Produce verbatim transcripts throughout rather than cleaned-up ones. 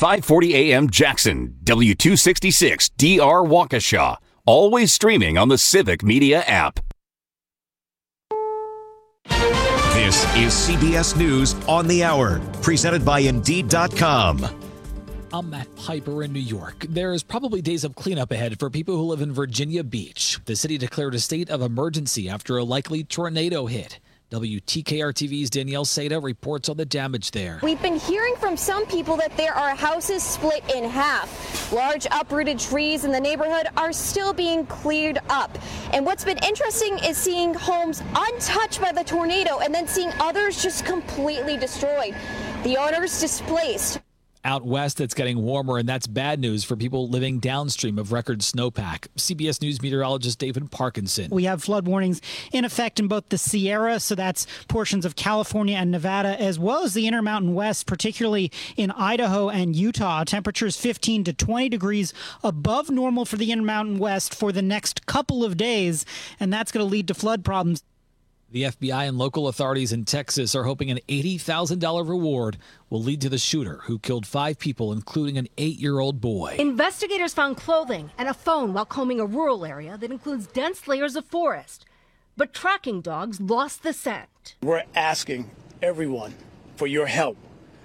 five forty A M Jackson, W two sixty-six D R Waukesha. Always streaming on the Civic Media app. This is C B S News on the Hour, presented by Indeed dot com. I'm Matt Piper in New York. There's probably days of cleanup ahead for people who live in Virginia Beach. The city declared a state of emergency after a likely tornado hit. W T K R T V's Danielle Seda reports on the damage there. We've been hearing from some people that there are houses split in half. Large uprooted trees in the neighborhood are still being cleared up. And what's been interesting is seeing homes untouched by the tornado and then seeing others just completely destroyed. The owners displaced. Out west, it's getting warmer, and that's bad news for people living downstream of record snowpack. C B S News meteorologist David Parkinson. We have flood warnings in effect in both the Sierra, so that's portions of California and Nevada, as well as the Intermountain West, particularly in Idaho and Utah. Temperatures fifteen to twenty degrees above normal for the Intermountain West for the next couple of days, and that's going to lead to flood problems. The F B I and local authorities in Texas are hoping an eighty thousand dollars reward will lead to the shooter who killed five people, including an eight-year-old boy. Investigators found clothing and a phone while combing a rural area that includes dense layers of forest. But tracking dogs lost the scent. We're asking everyone for your help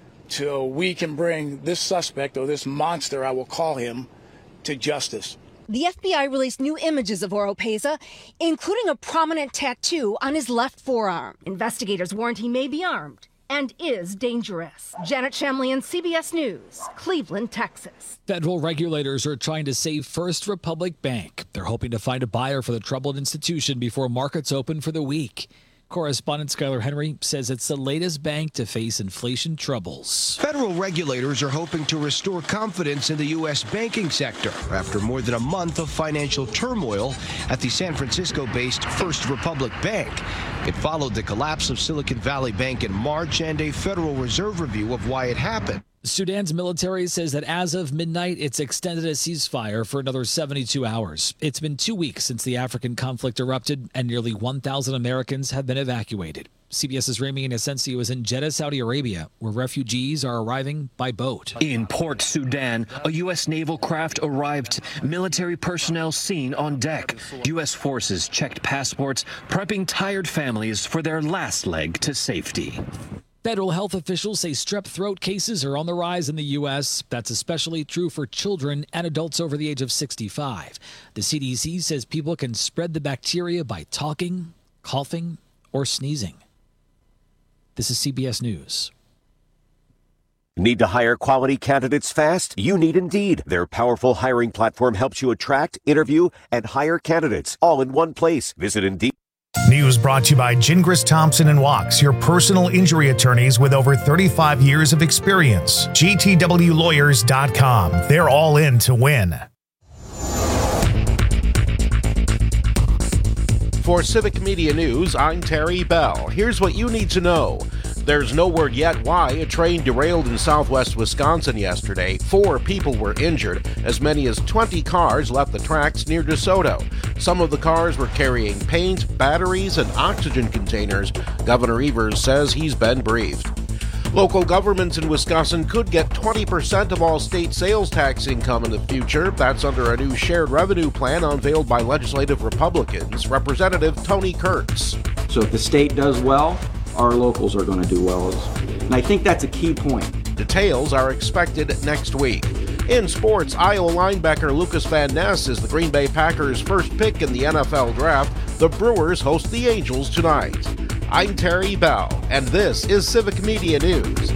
so we can bring this suspect, or this monster, I will call him, to justice. The F B I released new images of Oropeza, including a prominent tattoo on his left forearm. Investigators warned he may be armed and is dangerous. Janet Shamlian, C B S News, Cleveland, Texas. Federal regulators are trying to save First Republic Bank. They're hoping to find a buyer for the troubled institution before markets open for the week. Correspondent Skylar Henry says it's the latest bank to face inflation troubles. Federal regulators are hoping to restore confidence in the U S banking sector after more than a month of financial turmoil at the San Francisco-based First Republic Bank. It followed the collapse of Silicon Valley Bank in March and a Federal Reserve review of why it happened. Sudan's military says that as of midnight, it's extended a ceasefire for another seventy-two hours. It's been two weeks since the African conflict erupted, and nearly one thousand Americans have been evacuated. CBS's Rami Inocencio is in Jeddah, Saudi Arabia, where refugees are arriving by boat. In Port Sudan, a U S naval craft arrived. Military personnel seen on deck. U S forces checked passports, prepping tired families for their last leg to safety. Federal health officials say strep throat cases are on the rise in the U S. That's especially true for children and adults over the age of sixty-five. The C D C says people can spread the bacteria by talking, coughing, or sneezing. This is C B S News. Need to hire quality candidates fast? You need Indeed. Their powerful hiring platform helps you attract, interview, and hire candidates all in one place. Visit Indeed. News brought to you by Gingras Thompson and Wachs, your personal injury attorneys with over thirty-five years of experience. G T W lawyers dot com. They're all in to win. For Civic Media News, I'm Terry Bell. Here's what you need to know. There's no word yet why a train derailed in southwest Wisconsin yesterday. Four people were injured. As many as twenty cars left the tracks near DeSoto. Some of the cars were carrying paint, batteries, and oxygen containers. Governor Evers says he's been briefed. Local governments in Wisconsin could get twenty percent of all state sales tax income in the future. That's under a new shared revenue plan unveiled by legislative Republicans. Representative Tony Kurtz. So if the state does well, our locals are going to do well. And I think that's a key point. Details are expected next week. In sports, Iowa linebacker Lucas Van Ness is the Green Bay Packers' first pick in the N F L draft. The Brewers host the Angels tonight. I'm Terry Bell, and this is Civic Media News.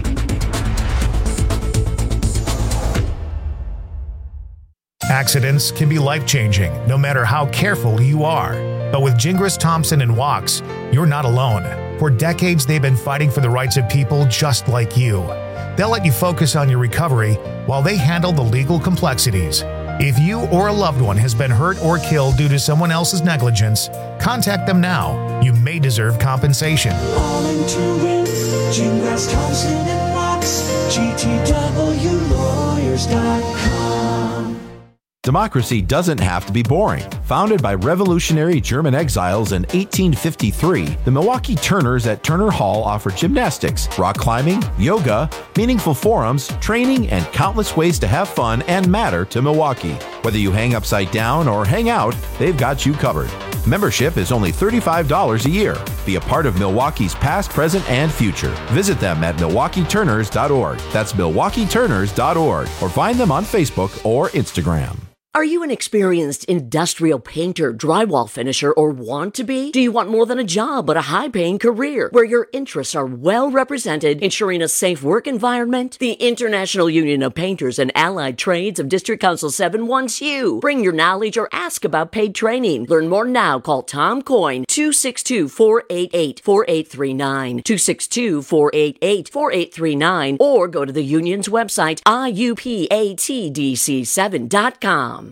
Accidents can be life-changing, no matter how careful you are. But with Gingras Thompson and Wachs, you're not alone. For decades, they've been fighting for the rights of people just like you. They'll let you focus on your recovery while they handle the legal complexities. If you or a loved one has been hurt or killed due to someone else's negligence, contact them now. You may deserve compensation. All in to win. Gingras Thompson and Wachs. G T W lawyers dot com. Democracy doesn't have to be boring. Founded by revolutionary German exiles in eighteen fifty-three, the Milwaukee Turners at Turner Hall offer gymnastics, rock climbing, yoga, meaningful forums, training, and countless ways to have fun and matter to Milwaukee. Whether you hang upside down or hang out, they've got you covered. Membership is only thirty-five dollars a year. Be a part of Milwaukee's past, present, and future. Visit them at milwaukee turners dot org. That's milwaukee turners dot org. Or find them on Facebook or Instagram. Are you an experienced industrial painter, drywall finisher, or want to be? Do you want more than a job, but a high-paying career where your interests are well represented, ensuring a safe work environment? The International Union of Painters and Allied Trades of District Council seven wants you. Bring your knowledge or ask about paid training. Learn more now. Call Tom Coyne, two six two, four eight eight, four eight three nine, two six two, four eight eight, four eight three nine, or go to the union's website, I U P A T D C seven dot com.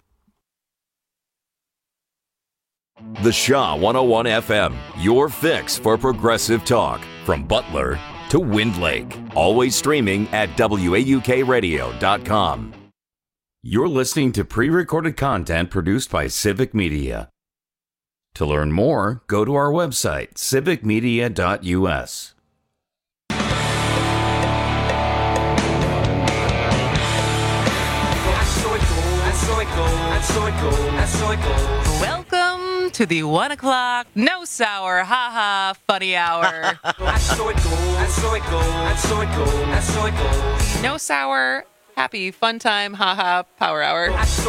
The Shaw one oh one F M, your fix for progressive talk. From Butler to Wind Lake. Always streaming at W A U K radio dot com. You're listening to pre-recorded content produced by Civic Media. To learn more, go to our website, civic media dot U S. Welcome to the one o'clock no sour haha funny hour. No sour happy fun time haha power hour.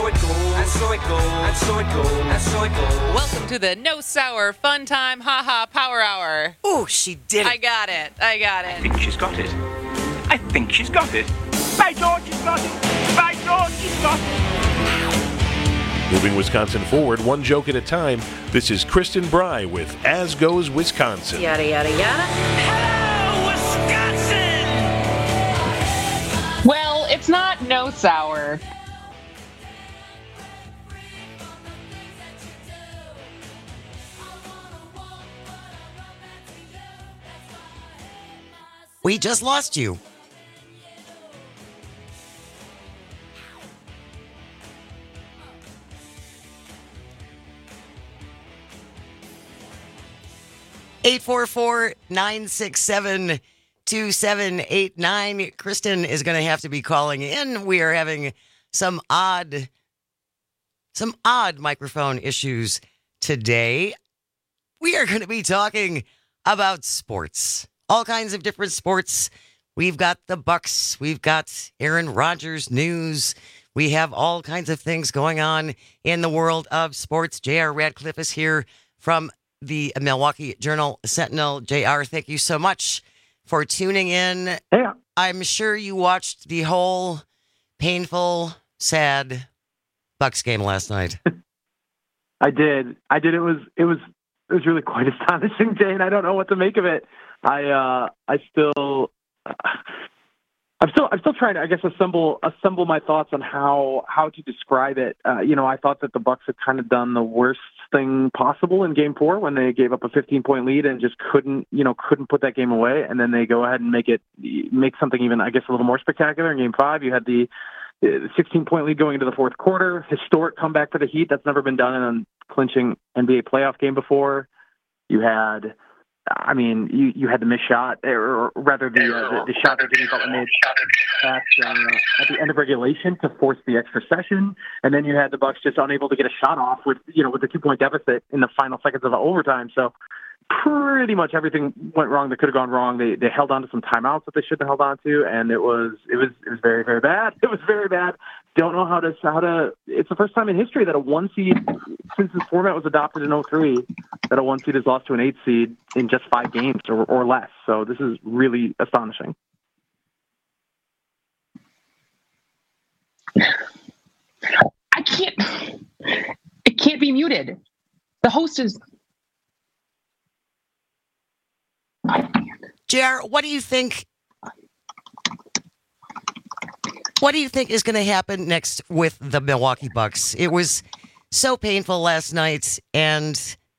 Welcome to the no sour fun time haha power hour. Oh, she did it. I got it. I got it. I think she's got it. I think she's got it. By George, she's got it. By George, she's got it. Moving Wisconsin forward, one joke at a time. This is Kristen Bry with As Goes Wisconsin. Yada, yada, yada. Hello, Wisconsin! Well, it's not no sour. We just lost you. eight four four, nine six seven, two seven eight nine. Kristen is going to have to be calling in. We are having some odd, some odd microphone issues today. We are going to be talking about sports, all kinds of different sports. We've got the Bucks. We've got Aaron Rodgers news. We have all kinds of things going on in the world of sports. J R Radcliffe is here from the Milwaukee Journal Sentinel. J R, thank you so much for tuning in. Yeah. I'm sure you watched the whole painful, sad Bucks game last night. I did. I did. It was. It was. It was really quite astonishing, Jane. I don't know what to make of it. I. Uh, I still. Uh, I'm still. I'm still trying to, I guess, assemble assemble my thoughts on how how to describe it. Uh, you know, I thought that the Bucks had kind of done the worst thing possible in Game Four when they gave up a fifteen point lead and just couldn't, you know, couldn't put that game away. And then they go ahead and make it make something even, I guess, a little more spectacular in Game Five. You had the sixteen point lead going into the fourth quarter, historic comeback for the Heat. That's never been done in a clinching N B A playoff game before. You had. I mean, you, you had the missed shot, or rather the uh, the, the shot that Jimmy Butler made at, uh, at the end of regulation to force the extra session, and then you had the Bucks just unable to get a shot off with you know with the two point deficit in the final seconds of the overtime. So pretty much everything went wrong that could have gone wrong. They they held on to some timeouts that they shouldn't have held on to, and it was it was it was very very bad. It was very bad. Don't know how to how to. It's the first time in history that a one seed, since this format was adopted in oh three, that a one seed is lost to an eight seed in just five games or, or less. So this is really astonishing. I can't. It can't be muted. The host is. J R, what do you think? What do you think is going to happen next with the Milwaukee Bucks? It was so painful last night, and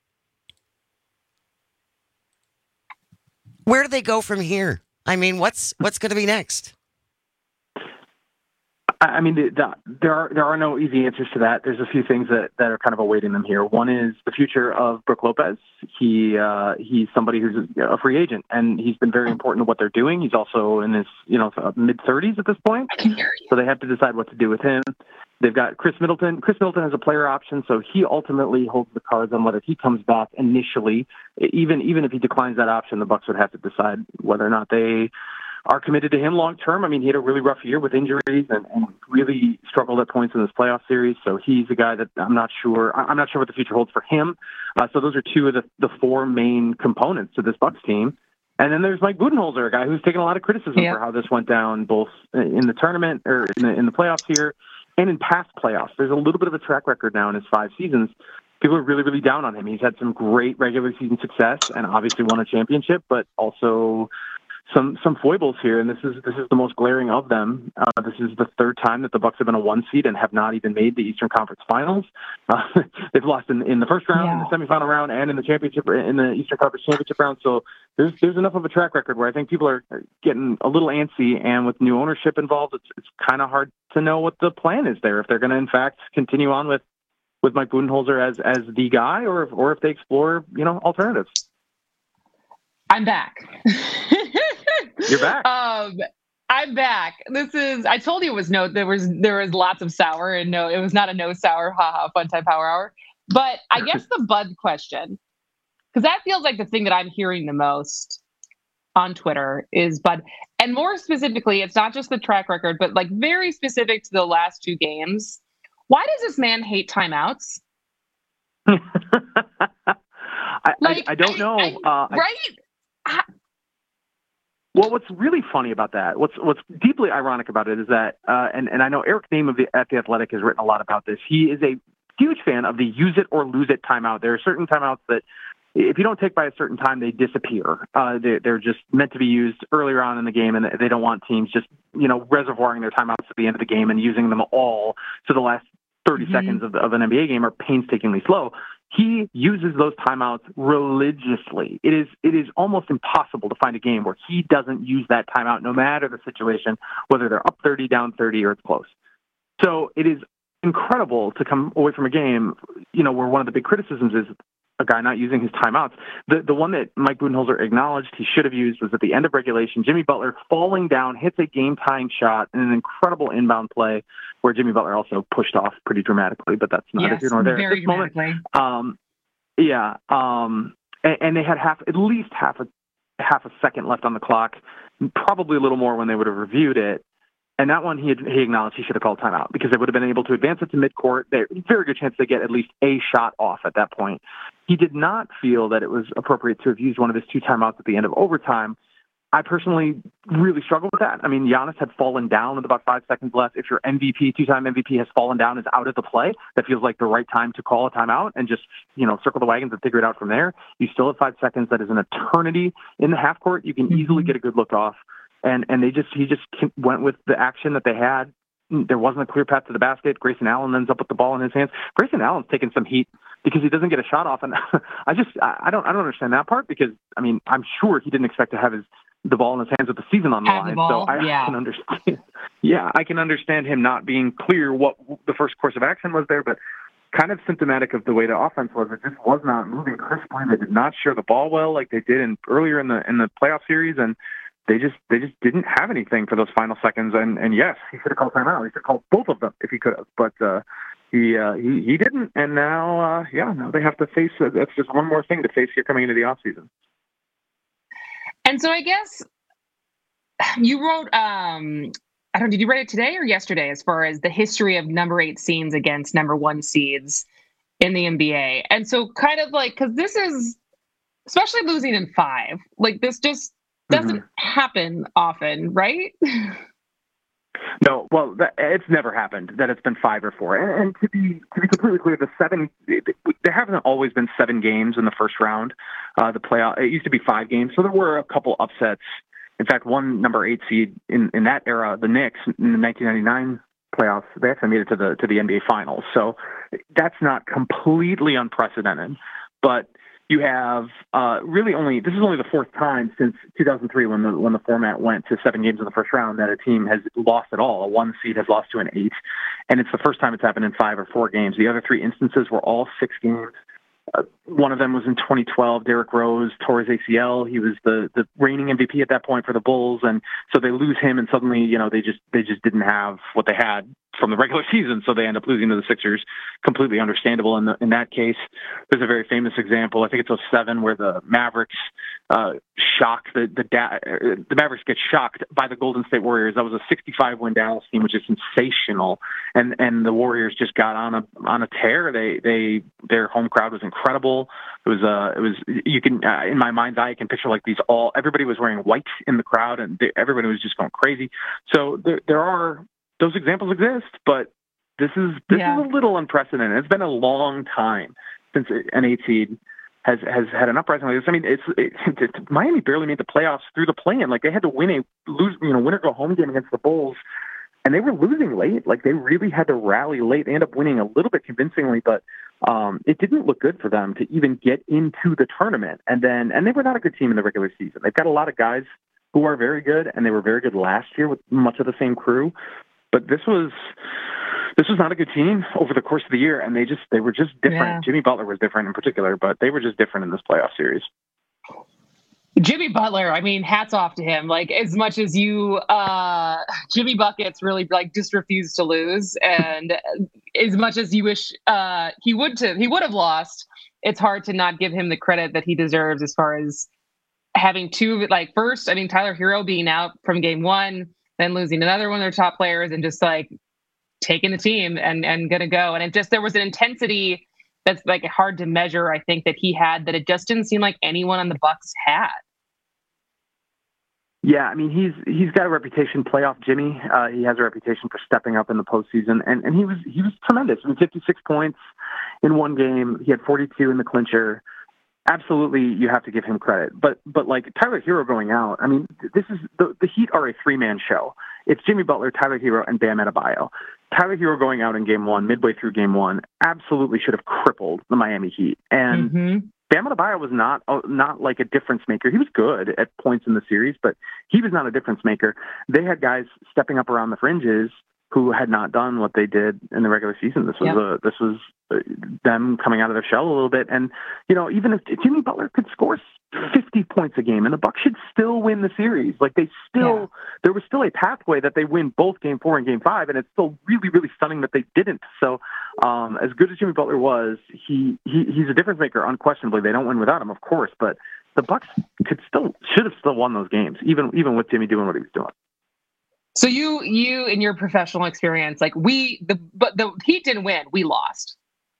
where do they go from here? I mean, what's what's going to be next? I mean, the, the, there are there are no easy answers to that. There's a few things that, that are kind of awaiting them here. One is the future of Brook Lopez. He uh, he's somebody who's a free agent, and he's been very important to what they're doing. He's also in his you know mid thirties at this point, so they have to decide what to do with him. They've got Chris Middleton. Chris Middleton has a player option, so he ultimately holds the cards on whether he comes back initially. Even even if he declines that option, the Bucks would have to decide whether or not they are committed to him long term. I mean, he had a really rough year with injuries and, and really struggled at points in this playoff series. So he's a guy that I'm not sure. I'm not sure what the future holds for him. Uh, so those are two of the, the four main components to this Bucks team. And then there's Mike Budenholzer, a guy who's taken a lot of criticism yeah. for how this went down, both in the tournament or in the, in the playoffs here and in past playoffs. There's a little bit of a track record now in his five seasons. People are really, really down on him. He's had some great regular season success and obviously won a championship, but also some some foibles here, and this is this is the most glaring of them. Uh, this is the third time that the Bucks have been a one seed and have not even made the Eastern Conference Finals. Uh, they've lost in, in the first round, yeah. in the semifinal round, and in the championship in the Eastern Conference championship round. So there's there's enough of a track record where I think people are getting a little antsy, and with new ownership involved, it's it's kind of hard to know what the plan is there. If they're going to in fact continue on with with Mike Budenholzer as as the guy, or if, or if they explore you know alternatives. I'm back. You're back. Um, I'm back. This is. I told you it was no. There was there was lots of sour, and no, it was not a no sour. Haha, fun time power hour. But I guess the Bud question, because that feels like the thing that I'm hearing the most on Twitter is Bud, and more specifically, it's not just the track record, but like very specific to the last two games. Why does this man hate timeouts? I, like, I, I don't know. I, uh, right? I, Well, what's really funny about that, what's what's deeply ironic about it is that, uh, and, and I know Eric Nehm of the, at The Athletic has written a lot about this. He is a huge fan of the use it or lose it timeout. There are certain timeouts that if you don't take by a certain time, they disappear. Uh, they, they're just meant to be used earlier on in the game, and they don't want teams just, you know, reservoiring their timeouts at the end of the game and using them all to the last thirty mm-hmm. seconds of, the, of an N B A game are painstakingly slow. He uses those timeouts religiously. It is it is almost impossible to find a game where he doesn't use that timeout, no matter the situation, whether they're up thirty, down thirty, or it's close. So it is incredible to come away from a game, you know, where one of the big criticisms is a guy not using his timeouts. The the one that Mike Budenholzer acknowledged he should have used was at the end of regulation. Jimmy Butler falling down, hits a game-tying shot in an incredible inbound play where Jimmy Butler also pushed off pretty dramatically, but that's not yes, here nor there. Very at this moment, dramatically. um, yeah, um, and, and they had half, at least half a half a second left on the clock, probably a little more when they would have reviewed it. And that one, he had, he acknowledged he should have called timeout because they would have been able to advance it to midcourt. There's a very good chance they get at least a shot off at that point. He did not feel that it was appropriate to have used one of his two timeouts at the end of overtime. I personally really struggle with that. I mean, Giannis had fallen down with about five seconds left. If your M V P, two-time M V P has fallen down, is out of the play, that feels like the right time to call a timeout and just, you know, circle the wagons and figure it out from there. You still have five seconds. That is an eternity in the half court. You can mm-hmm. easily get a good look off. And and they just he just went with the action that they had. There wasn't a clear path to the basket. Grayson Allen ends up with the ball in his hands. Grayson Allen's taking some heat because he doesn't get a shot off, and I just I don't I don't understand that part because I mean I'm sure he didn't expect to have his the ball in his hands with the season on the have line. The ball, so I, yeah. I can understand. Yeah, I can understand him not being clear what the first course of action was there, but kind of symptomatic of the way the offense was. It just was not moving crisply. They did not share the ball well like they did in earlier in the in the playoff series, and They just they just didn't have anything for those final seconds, and, and yes, he should have called timeout. He should have called both of them if he could have, but uh, he, uh, he he didn't. And now, uh, yeah, now they have to face. Uh, that's just one more thing to face here coming into the off season. And so I guess you wrote. Um, I don't. Did you write it today or yesterday? As far as the history of number eight seeds against number one seeds in the N B A, and so kind of like because this is especially losing in five. Like this just. Doesn't mm-hmm. happen often, right? No, well, that, it's never happened that it's been five or four. And, and to be to be completely clear, the seven there haven't always been seven games in the first round. Uh, the playoff it used to be five games, so there were a couple upsets. In fact, one number eight seed in, in that era, the Knicks in the nineteen ninety-nine playoffs, they actually made it to the to the N B A Finals. So that's not completely unprecedented, but. you have uh, really only this is only the fourth time since two thousand three when the when the format went to seven games in the first round that a team has lost at all. A one seed has lost to an eight, and it's the first time it's happened in five or four games. The other three instances were all six games. Uh, one of them was in twenty twelve. Derrick Rose tore his A C L. He was the, the reigning M V P at that point for the Bulls, and so they lose him, and suddenly, you know, they just they just didn't have what they had from the regular season, so they end up losing to the Sixers. Completely understandable in the, in that case. There's a very famous example. I think it's oh seven where the Mavericks uh, shock the the, da- the Mavericks get shocked by the Golden State Warriors. That was a sixty-five win Dallas team, which is sensational, and and the Warriors just got on a on a tear. They they their home crowd was incredible. It was uh it was you can uh, in my mind's eye I can picture like these all everybody was wearing white in the crowd, and they, everybody was just going crazy. So there there are those examples exist, but this is this yeah. is a little unprecedented. It's been a long time since an eight seed has has had an uprising like this. I mean, it's it, it, Miami barely made the playoffs through the play-in. Like they had to win a lose, you know, win or go home game against the Bulls, and they were losing late. Like they really had to rally late. They ended up winning a little bit convincingly, but um, it didn't look good for them to even get into the tournament. And then, and they were not a good team in the regular season. They've got a lot of guys who are very good, and they were very good last year with much of the same crew. But this was this was not a good team over the course of the year, and they just they were just different. Yeah. Jimmy Butler was different in particular, but they were just different in this playoff series. Jimmy Butler, I mean, hats off to him. Like as much as you, uh, Jimmy Buckets really like just refused to lose, and as much as you wish uh, he would to he would have lost, it's hard to not give him the credit that he deserves as far as having two like first. I mean, Tyler Hero being out from game one, then losing another one of their top players, and just like taking the team and and gonna go. And it just there was an intensity that's like hard to measure. I think that he had that it just didn't seem like anyone on the Bucks had. Yeah, I mean he's he's got a reputation, playoff Jimmy. Uh, he has a reputation for stepping up in the postseason, and and he was he was tremendous. I mean, fifty-six points in one game. He had forty-two in the clincher. Absolutely, you have to give him credit. But but like Tyler Hero going out, I mean, this is the the Heat are a three man show. It's Jimmy Butler, Tyler Hero, and Bam Adebayo. Tyler Hero going out in game one, midway through game one, absolutely should have crippled the Miami Heat. And mm-hmm. Bam Adebayo was not not like a difference maker. He was good at points in the series, but he was not a difference maker. They had guys stepping up around the fringes who had not done what they did in the regular season. This was yep. a, this was them coming out of their shell a little bit. And, you know, even if Jimmy Butler could score fifty points a game and the Bucks should still win the series, like they still, yeah. there was still a pathway that they win both game four and game five. And it's still really, really stunning that they didn't. So um, as good as Jimmy Butler was, he, he he's a difference maker, unquestionably. They don't win without him, of course, but the Bucks could still, should have still won those games, even, even with Jimmy doing what he was doing. So you, you in your professional experience, like we, the but the Heat didn't win, we lost.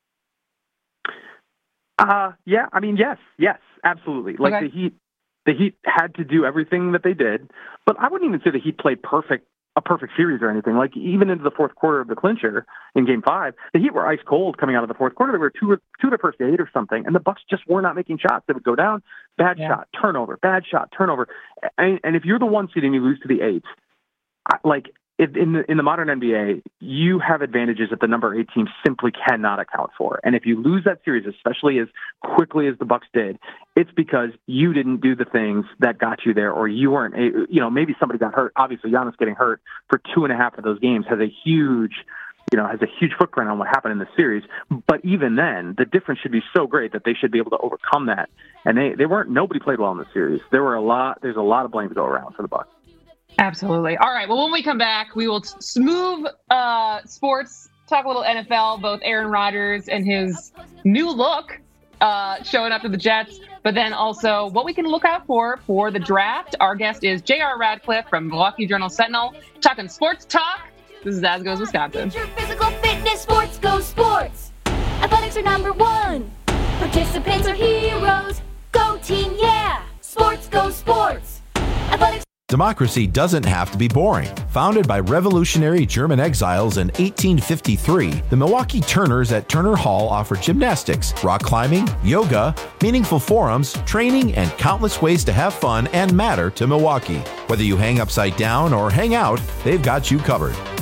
Uh, yeah, I mean, yes, yes, absolutely. Like okay. the Heat, the Heat had to do everything that they did, but I wouldn't even say the Heat played perfect, a perfect series or anything. Like even into the fourth quarter of the clincher in Game Five, the Heat were ice cold coming out of the fourth quarter. They were two, two of the first eight or something, and the Bucks just were not making shots. They would go down, bad yeah. shot, turnover, bad shot, turnover, and, and if you're the one seed and you lose to the eight. Like if in the in the modern N B A, you have advantages that the number eight team simply cannot account for. And if you lose that series, especially as quickly as the Bucks did, it's because you didn't do the things that got you there, or you weren't. A, you know, maybe somebody got hurt. Obviously, Giannis getting hurt for two and a half of those games has a huge, you know, has a huge footprint on what happened in the series. But even then, the difference should be so great that they should be able to overcome that. And they they weren't. Nobody played well in the series. There were a lot. There's a lot of blame to go around for the Bucks. Absolutely. All right. Well, when we come back, we will t- smooth uh, sports, talk a little N F L, both Aaron Rodgers and his new look uh, showing up to the Jets, but then also what we can look out for for the draft. Our guest is J R Radcliffe from Milwaukee Journal-Sentinel, talking sports talk. This is As Goes Wisconsin. Physical fitness, sports go sports. Athletics are number one. Participants are heroes. Go team, yeah. Sports go sports. Athletics. Democracy doesn't have to be boring. Founded by revolutionary German exiles in eighteen fifty-three, the Milwaukee Turners at Turner Hall offer gymnastics, rock climbing, yoga, meaningful forums, training, and countless ways to have fun and matter to Milwaukee. Whether you hang upside down or hang out, they've got you covered.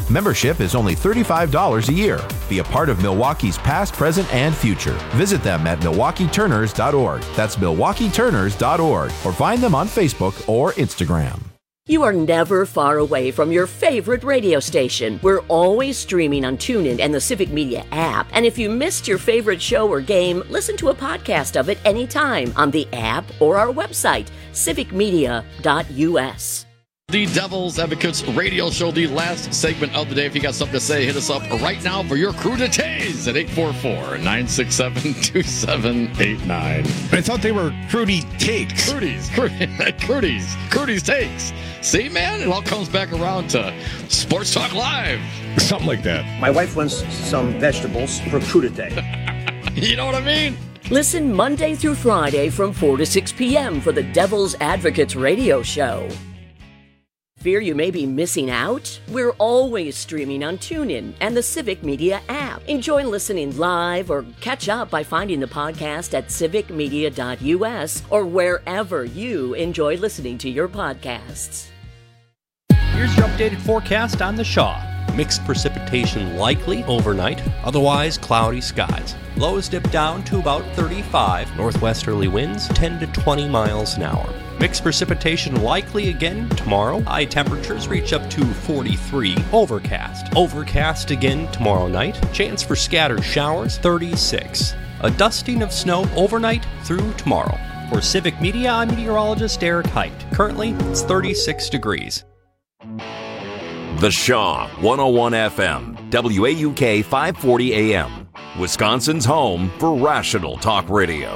Membership is only thirty-five dollars a year. Be a part of Milwaukee's past, present, and future. Visit them at milwaukee turners dot org. That's milwaukee turners dot org. Or find them on Facebook or Instagram. You are never far away from your favorite radio station. We're always streaming on TuneIn and the Civic Media app. And if you missed your favorite show or game, listen to a podcast of it anytime on the app or our website, civic media dot u s. The Devil's Advocates radio show, the last segment of the day. If you got something to say, hit us up right now for your crew to tase at eight four four, nine six seven, two seven eight nine. I thought they were Crudy Takes. Crudy's, Crudy's, Crudy's Takes. See, man, it all comes back around to Sports Talk Live. Something like that. My wife wants some vegetables for crudité. You know what I mean? Listen Monday through Friday from four to six p.m. for the Devil's Advocates radio show. Fear you may be missing out? We're always streaming on TuneIn and the Civic Media app. Enjoy listening live or catch up by finding the podcast at civic media dot u s or wherever you enjoy listening to your podcasts. Here's your updated forecast on the Shaw. Mixed precipitation likely overnight, otherwise cloudy skies. Lows dip down to about thirty-five, northwesterly winds ten to twenty miles an hour. Mixed precipitation likely again tomorrow. High temperatures reach up to forty-three. Overcast. Overcast again tomorrow night. Chance for scattered showers, thirty-six. A dusting of snow overnight through tomorrow. For Civic Media, I'm meteorologist Eric Height. Currently, it's thirty-six degrees. The Shaw one oh one F M, W A U K five forty A M, Wisconsin's home for rational talk radio.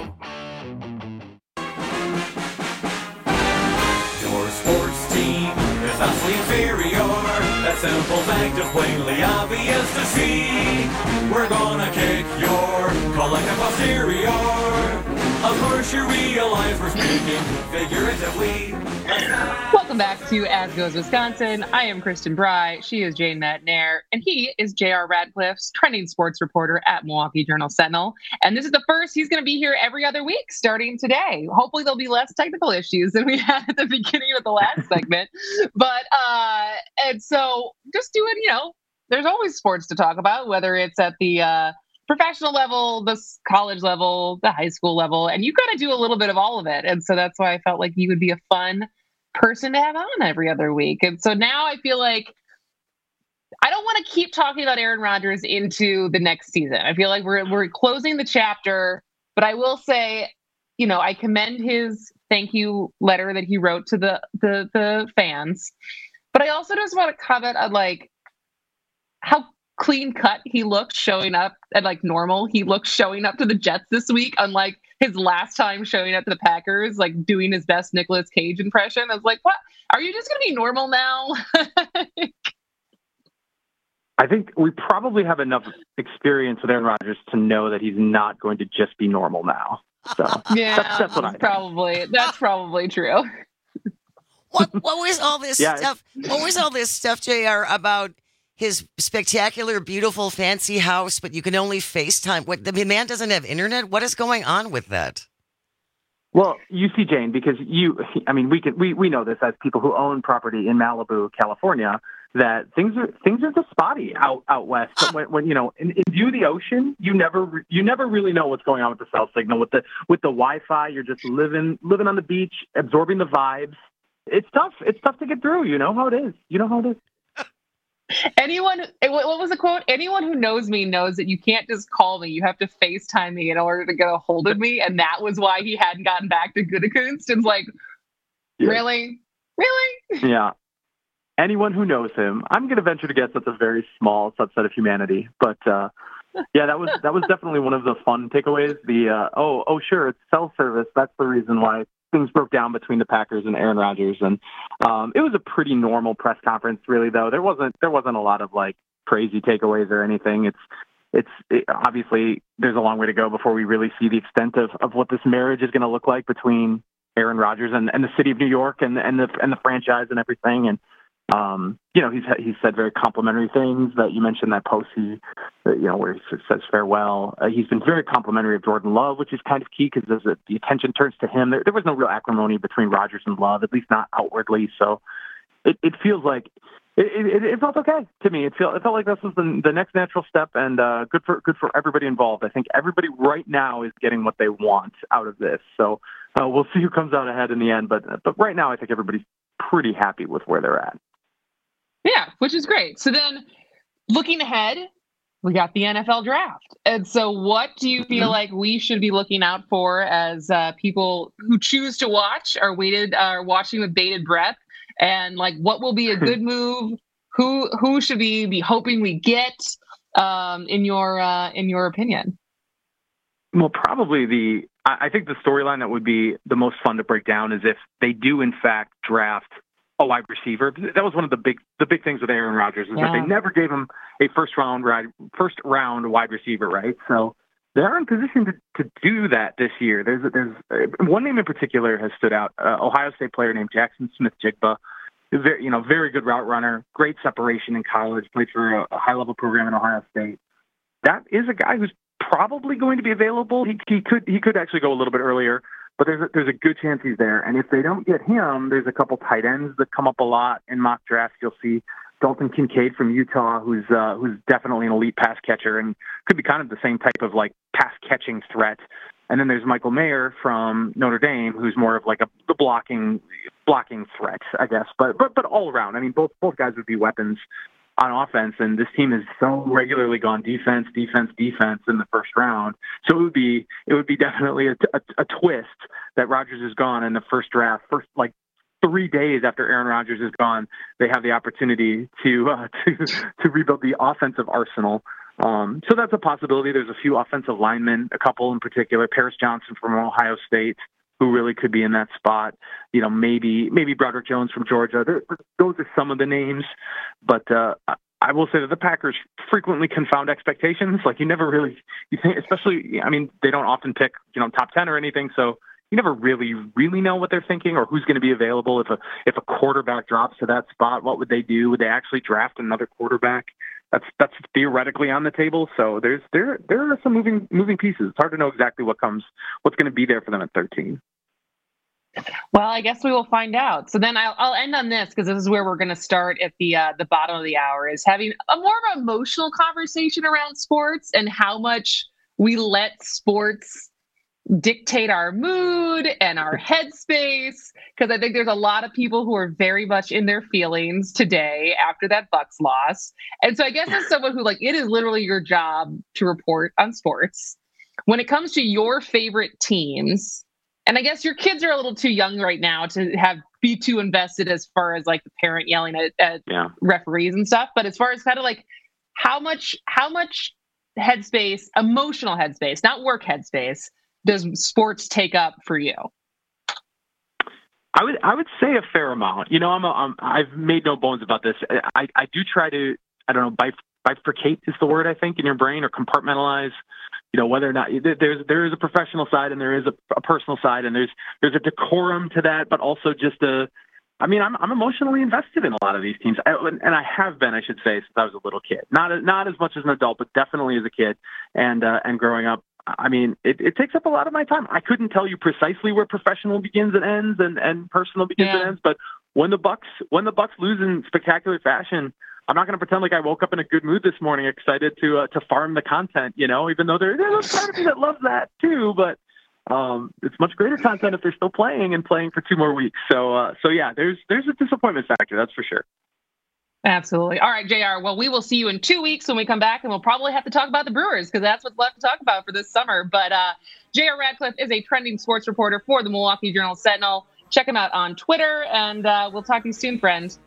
Your sports team is vastly inferior. That simple fact is plainly obvious to see. We're gonna kick your collective posterior. Of course you realize we're speaking figuratively. Welcome back to As Goes Wisconsin. I am Kristen Bry. She is Jane Matnair. And he is J R Radcliffe's trending sports reporter at Milwaukee Journal-Sentinel. And this is the first he's going to be here every other week starting today. Hopefully there'll be less technical issues than we had at the beginning of the last segment. But, uh, and so just doing, you know, there's always sports to talk about, whether it's at the, uh, professional level, the college level, the high school level, and you've got to do a little bit of all of it. And so that's why I felt like you would be a fun person to have on every other week. And so now I feel like I don't want to keep talking about Aaron Rodgers into the next season. I feel like we're we're closing the chapter, but I will say, you know, I commend his thank you letter that he wrote to the the, the fans. But I also just want to comment on like how clean cut he looked showing up and like normal he looked showing up to the Jets this week, unlike his last time showing up to the Packers, like doing his best Nicolas Cage impression. I was like, what? Are you just going to be normal now? I think we probably have enough experience with Aaron Rodgers to know that he's not going to just be normal now. So yeah, that's, that's what I think. Probably that's probably true. What what was all this Yeah, stuff? What was all this stuff, J R, about his spectacular, beautiful, fancy house, but you can only FaceTime? What, the man doesn't have internet? What is going on with that? Well, you see, Jane, because you, I mean, we can we, we know this as people who own property in Malibu, California, that things are things are just spotty out out west. When, when you know, in, in view of the ocean, you never you never really know what's going on with the cell signal, with the with the Wi-Fi. You're just living living on the beach, absorbing the vibes. It's tough. It's tough to get through. You know how it is. You know how it is. Anyone, what was the quote? Anyone who knows me knows that you can't just call me. You have to FaceTime me in order to get a hold of me. And that was why he hadn't gotten back to Gutekunst. It's like, Yeah. really? Really? Yeah. Anyone who knows him, I'm going to venture to guess that's a very small subset of humanity. But uh, yeah, that was that was definitely one of the fun takeaways. The uh, oh oh sure, it's cell service. That's the reason why things broke down between the Packers and Aaron Rodgers. And um, it was a pretty normal press conference, really. Though there wasn't there wasn't a lot of like crazy takeaways or anything. It's it's it, obviously there's a long way to go before we really see the extent of, of what this marriage is going to look like between Aaron Rodgers and, and the city of New York and and the and the franchise and everything. And Um, you know, he's he's said very complimentary things. That you mentioned that post, he, you know, where he says farewell. Uh, he's been very complimentary of Jordan Love, which is kind of key because as the attention turns to him, there, there was no real acrimony between Rodgers and Love, at least not outwardly. So it, it feels like it, it, it felt okay to me. It felt it felt like this was the, the next natural step, and uh, good for good for everybody involved. I think everybody right now is getting what they want out of this. So uh, we'll see who comes out ahead in the end. But but right now, I think everybody's pretty happy with where they're at. Yeah, which is great. So then, looking ahead, we got the N F L draft. And so what do you feel like we should be looking out for as uh, people who choose to watch, are waited, are watching with bated breath? And like, what will be a good move? Who who should we be hoping we get? Um, in your uh, in your opinion? Well, probably the I think the storyline that would be the most fun to break down is if they do in fact draft a wide receiver. That was one of the big the big things with Aaron Rodgers is yeah. that they never gave him a first round first round wide receiver, right? So they're in position to, to do that this year. There's there's uh, one name in particular has stood out. Uh, Ohio State player named Jackson Smith-Jigba. Very, you know, very good route runner, great separation in college, played for a, a high-level program in Ohio State. That is a guy who's probably going to be available. He, he could he could actually go a little bit earlier, but there's a, there's a good chance he's there. And if they don't get him, there's a couple tight ends that come up a lot in mock drafts. You'll see Dalton Kincaid from Utah, who's uh, who's definitely an elite pass catcher and could be kind of the same type of like pass catching threat. And then there's Michael Mayer from Notre Dame, who's more of like a the blocking blocking threat, I guess. But but but all around, I mean, both both guys would be weapons on offense. And this team has so regularly gone defense, defense, defense in the first round. So it would be it would be definitely a, a, a twist that Rodgers is gone in the first draft, first like three days after Aaron Rodgers is gone. They have the opportunity to uh, to to rebuild the offensive arsenal. Um, so that's a possibility. There's a few offensive linemen, a couple in particular, Paris Johnson from Ohio State, who really could be in that spot. You know, maybe maybe Broderick Jones from Georgia. There, those are some of the names. But uh, I will say that the Packers frequently confound expectations. Like you never really, you think, especially, I mean, they don't often pick, you know, top ten or anything. So you never really, really know what they're thinking or who's going to be available. If a if a quarterback drops to that spot, what would they do? Would they actually draft another quarterback? That's that's theoretically on the table. So there's there there are some moving moving pieces. It's hard to know exactly what comes what's going to be there for them at thirteen. Well, I guess we will find out. So then I'll, I'll end on this because this is where we're going to start at the uh, the bottom of the hour, is having a more of an emotional conversation around sports and how much we let sports dictate our mood and our headspace. Because I think there's a lot of people who are very much in their feelings today after that Bucs loss. And so I guess as someone who, like, it is literally your job to report on sports. When it comes to your favorite teams, and I guess your kids are a little too young right now to have be too invested as far as like the parent yelling at, at yeah. referees and stuff. But as far as kind of like how much, how much headspace, emotional headspace, not work headspace, does sports take up for you? I would I would say a fair amount. You know, I'm, a, I'm I've made no bones about this. I, I do try to I don't know bif- bifurcate is the word I think in your brain, or compartmentalize. You know, whether or not there's there is a professional side and there is a, a personal side, and there's there's a decorum to that, but also just a. I mean, I'm I'm emotionally invested in a lot of these teams, I, and I have been, I should say, since I was a little kid. Not not as much as an adult, but definitely as a kid, and uh, and growing up. I mean, it, it takes up a lot of my time. I couldn't tell you precisely where professional begins and ends, and, and personal begins yeah. and ends. But when the Bucs when the Bucs lose in spectacular fashion, I'm not going to pretend like I woke up in a good mood this morning, excited to uh, to farm the content. You know, even though there, there's a part of me that loves that too. But um, it's much greater content if they're still playing and playing for two more weeks. So uh, so yeah, there's there's a disappointment factor, that's for sure. Absolutely. All right, J R. Well, we will see you in two weeks when we come back, and we'll probably have to talk about the Brewers because that's what's left to talk about for this summer. But uh, J R. Radcliffe is a trending sports reporter for the Milwaukee Journal-Sentinel. Check him out on Twitter, and uh, we'll talk to you soon, friends.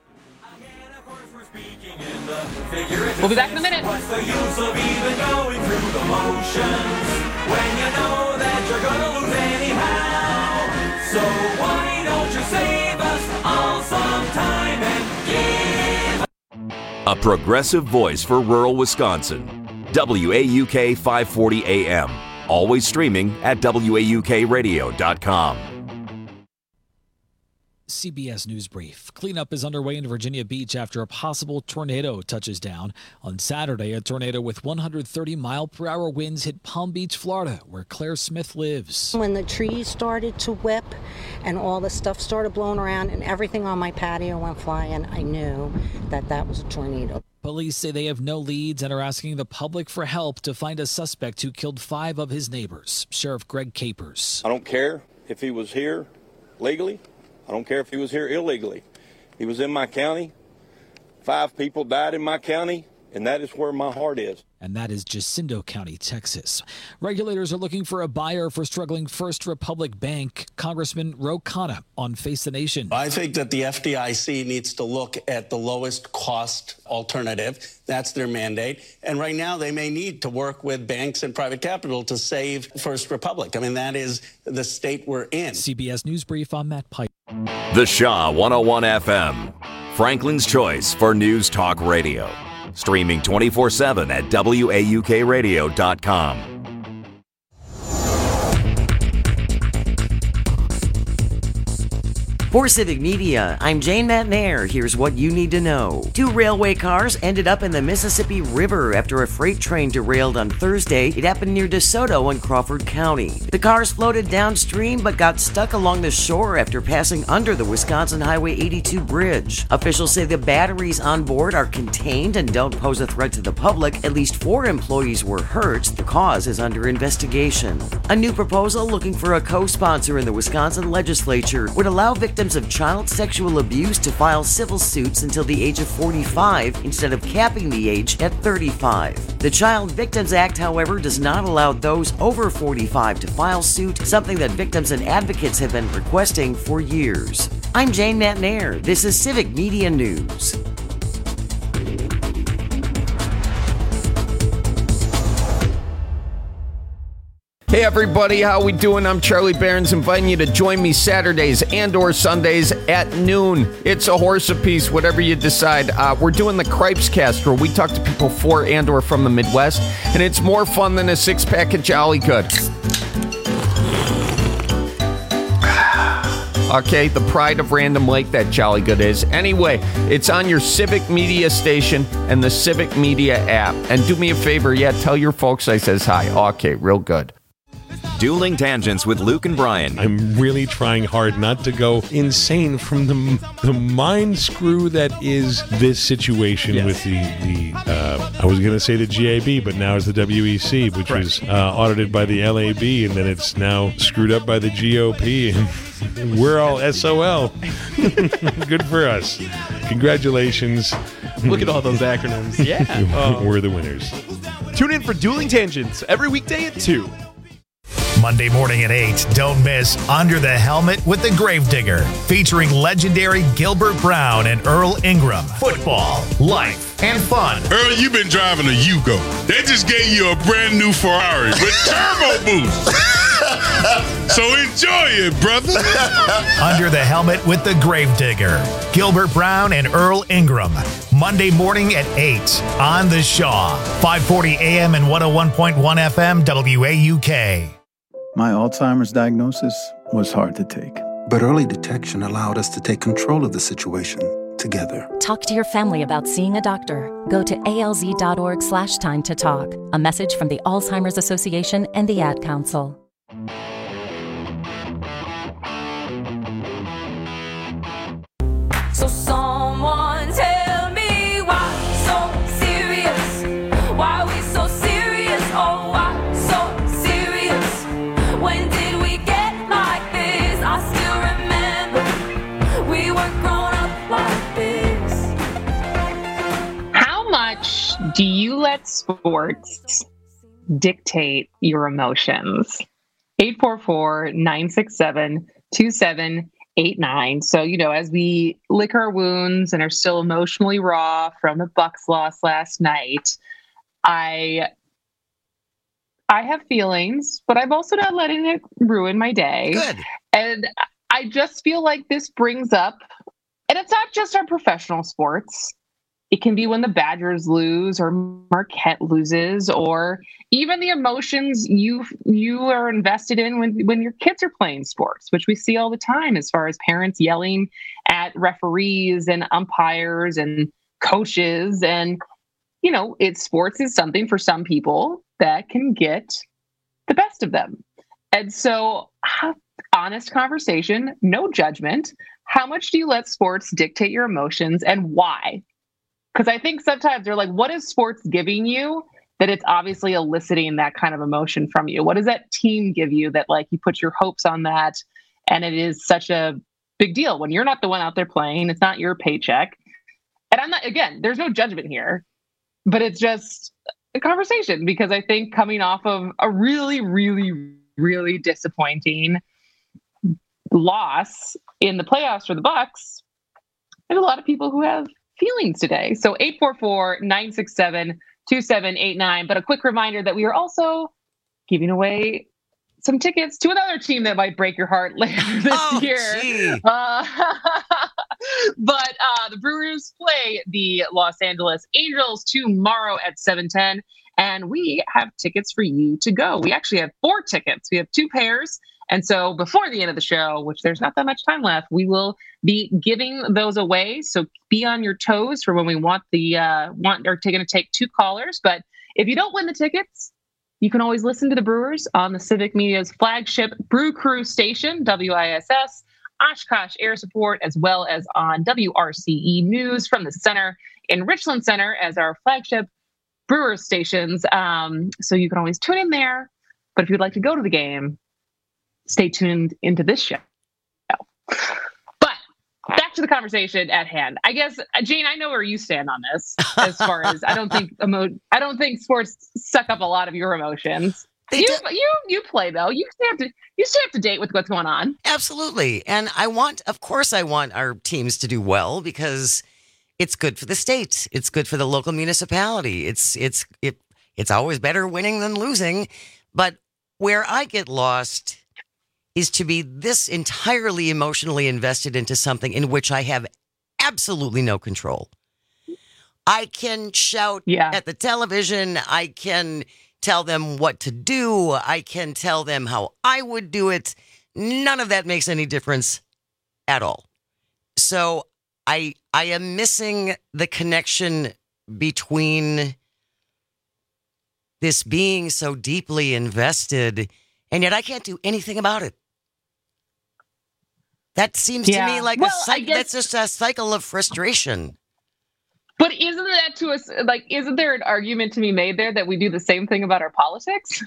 We'll be back in a minute. What's the use of even going through the motions when you know that you're gonna lose anyhow? So why don't you save us all some time and give? A progressive voice for rural Wisconsin. W A U K five forty A M. Always streaming at W A U K radio dot com. C B S News Brief. Cleanup is underway in Virginia Beach after a possible tornado touches down. On Saturday, a tornado with one hundred thirty mile per hour winds hit Palm Beach, Florida, where Claire Smith lives. When the trees started to whip and all the stuff started blowing around and everything on my patio went flying, I knew that that was a tornado. Police say they have no leads and are asking the public for help to find a suspect who killed five of his neighbors. Sheriff Greg Capers. I don't care if he was here legally. I don't care if he was here illegally. He was in my county. Five people died in my county, and that is where my heart is. And that is Jacinto County, Texas. Regulators are looking for a buyer for struggling First Republic Bank. Congressman Ro Khanna on Face the Nation. I think that the F D I C needs to look at the lowest cost alternative. That's their mandate. And right now they may need to work with banks and private capital to save First Republic. I mean, that is the state we're in. C B S News Brief, I'm Matt Pipe. The Shaw one oh one F M, Franklin's choice for news talk radio. Streaming twenty-four seven at W A U K radio dot com. For Civic Media, I'm Jane Matnair. Here's what you need to know. Two railway cars ended up in the Mississippi River after a freight train derailed on Thursday. It happened near DeSoto in Crawford County. The cars floated downstream but got stuck along the shore after passing under the Wisconsin Highway eighty-two bridge. Officials say the batteries on board are contained and don't pose a threat to the public. At least four employees were hurt. The cause is under investigation. A new proposal looking for a co-sponsor in the Wisconsin legislature would allow victims of child sexual abuse to file civil suits until the age of forty-five instead of capping the age at thirty-five. The Child Victims Act, however, does not allow those over forty-five to file suit, something that victims and advocates have been requesting for years. I'm Jane Matnair. This is Civic Media News. Hey everybody, how we doing? I'm Charlie Barons, inviting you to join me Saturdays and or Sundays at noon. It's a horse apiece, whatever you decide. Uh, we're doing the Cripes Cast, where we talk to people for and or from the Midwest, and it's more fun than a six-pack of Jolly Good. Okay, the pride of Random Lake, that Jolly Good is. Anyway, it's on your Civic Media station and the Civic Media app. And do me a favor, yeah, tell your folks I says hi. Okay, real good. Dueling Tangents with Luke and Brian. I'm really trying hard not to go insane from the the mind screw that is this situation yes. with the, the uh, I was going to say the G A B, but now it's the W E C, which right. was uh, audited by the L A B, and then it's now screwed up by the G O P, and we're all S O L. Good for us. Congratulations. Look at all those acronyms. Yeah. uh, we're the winners. Tune in for Dueling Tangents every weekday at two. Monday morning at eight, don't miss Under the Helmet with the Gravedigger, featuring legendary Gilbert Brown and Earl Ingram. Football, life, and fun. Earl, you've been driving a Yugo. They just gave you a brand new Ferrari with turbo boost. So enjoy it, brother. Under the Helmet with the Gravedigger, Gilbert Brown and Earl Ingram. Monday morning at eight on The Shaw, five forty A M and one oh one point one F M W A U K. My Alzheimer's diagnosis was hard to take. But early detection allowed us to take control of the situation together. Talk to your family about seeing a doctor. Go to alz.org slash time to talk. A message from the Alzheimer's Association and the Ad Council. So someone tell me why so serious? Why we so serious? Oh, why so serious? When did we get like this? I still remember we were grown up like this. How much do you let sports dictate your emotions? eight four four, nine six seven, two seven eight nine. So, you know, as we lick our wounds and are still emotionally raw from the Bucks loss last night, I I have feelings, but I'm also not letting it ruin my day. Good. And I just feel like this brings up, and it's not just our professional sports, it can be when the Badgers lose or Marquette loses, or even the emotions you you are invested in when, when your kids are playing sports, which we see all the time as far as parents yelling at referees and umpires and coaches. And, you know, it's sports is something for some people that can get the best of them. And so, honest conversation, no judgment. How much do you let sports dictate your emotions, and why? Because I think sometimes they're like, what is sports giving you that it's obviously eliciting that kind of emotion from you? What does that team give you that, like, you put your hopes on that and it is such a big deal when you're not the one out there playing? It's not your paycheck. And I'm not, again, there's no judgment here, but it's just a conversation, because I think coming off of a really, really, really disappointing loss in the playoffs for the Bucks, there's a lot of people who have feelings today. So eight four four, nine six seven, two seven eight nine. But a quick reminder that we are also giving away some tickets to another team that might break your heart later this oh, year. Uh, but uh, the Brewers play the Los Angeles Angels tomorrow at seven ten. And we have tickets for you to go. We actually have four tickets. We have two pairs. And so before the end of the show, which there's not that much time left, we will be giving those away. So be on your toes for when we want the uh, want are going to take two callers. But if you don't win the tickets, you can always listen to the Brewers on the Civic Media's flagship Brew Crew station, W I S S, Oshkosh Air Support, as well as on W R C E News from the center in Richland Center as our flagship Brewers stations. Um, so you can always tune in there. But if you'd like to go to the game, stay tuned into this show. But back to the conversation at hand. I guess, Jane, I know where you stand on this. As far as I don't think emo- I don't think sports suck up a lot of your emotions. They you, do. you you play though. You stay up to you stay up to date with what's going on. Absolutely, and I want, of course, I want our teams to do well, because it's good for the state. It's good for the local municipality. It's it's it it's always better winning than losing. But where I get lost is to be this entirely emotionally invested into something in which I have absolutely no control. I can shout yeah. at the television. I can tell them what to do. I can tell them how I would do it. None of that makes any difference at all. So I I am missing the connection between this being so deeply invested, and yet I can't do anything about it. That seems yeah. to me like well, a cycle. Guess, that's just a cycle of frustration. But isn't that to us like? Isn't there an argument to be made there that we do the same thing about our politics?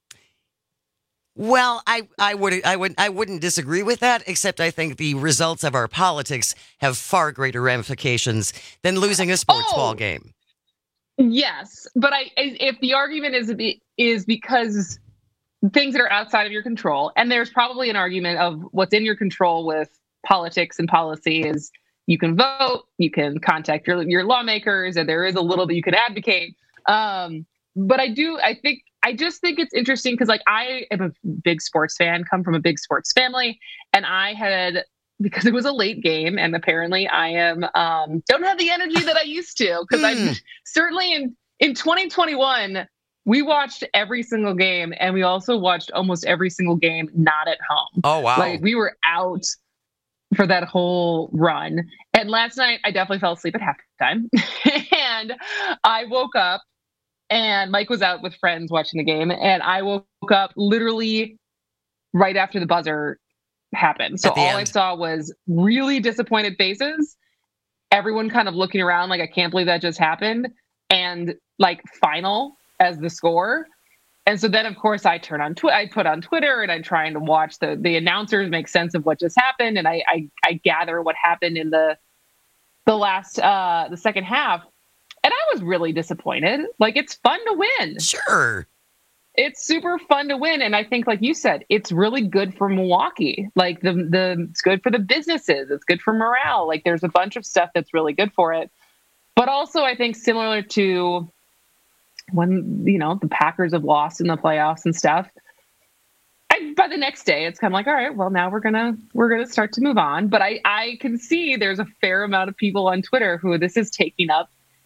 Well, I, I would I would I wouldn't disagree with that, except I think the results of our politics have far greater ramifications than losing a sports oh, ball game. Yes, but I if the argument is is because things that are outside of your control, and there's probably an argument of what's in your control with politics and policy is you can vote, you can contact your your lawmakers, and there is a little that you can advocate. Um, but I do, I think, I just think it's interesting because, like, I am a big sports fan, come from a big sports family, and I had, because it was a late game, and apparently I am um, don't have the energy that I used to, because mm. I certainly in in twenty twenty-one. We watched every single game, and we also watched almost every single game not at home. Oh, wow. Like, we were out for that whole run. And last night, I definitely fell asleep at halftime. And I woke up, and Mike was out with friends watching the game, and I woke up literally right after the buzzer happened. So all end. I saw was really disappointed faces, everyone kind of looking around like, I can't believe that just happened, and like final as the score. And so then, of course, I turn on Twitter, I put on Twitter, and I'm trying to watch the the announcers make sense of what just happened, and I I, I gather what happened in the the last uh, the second half, and I was really disappointed. Like, it's fun to win, sure, it's super fun to win, and I think, like you said, it's really good for Milwaukee. Like the the it's good for the businesses, it's good for morale. Like, there's a bunch of stuff that's really good for it, but also I think similar to when, you know, the Packers have lost in the playoffs and stuff, I, by the next day, it's kind of like, all right, well, now we're gonna we're gonna start to move on. But I I can see there's a fair amount of people on Twitter who this is taking up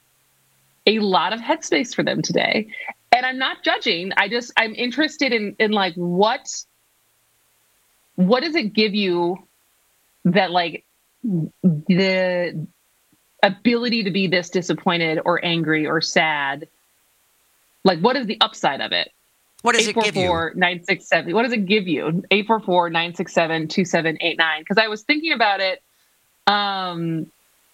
a lot of headspace for them today. And I'm not judging. I just, I'm interested in, in like, what, what does it give you that like the ability to be this disappointed or angry or sad? Like, what is the upside of it? What does it give you? nine six seven What does it give you? eight four four, nine six seven, two seven eight nine. Because I was thinking about it. Um,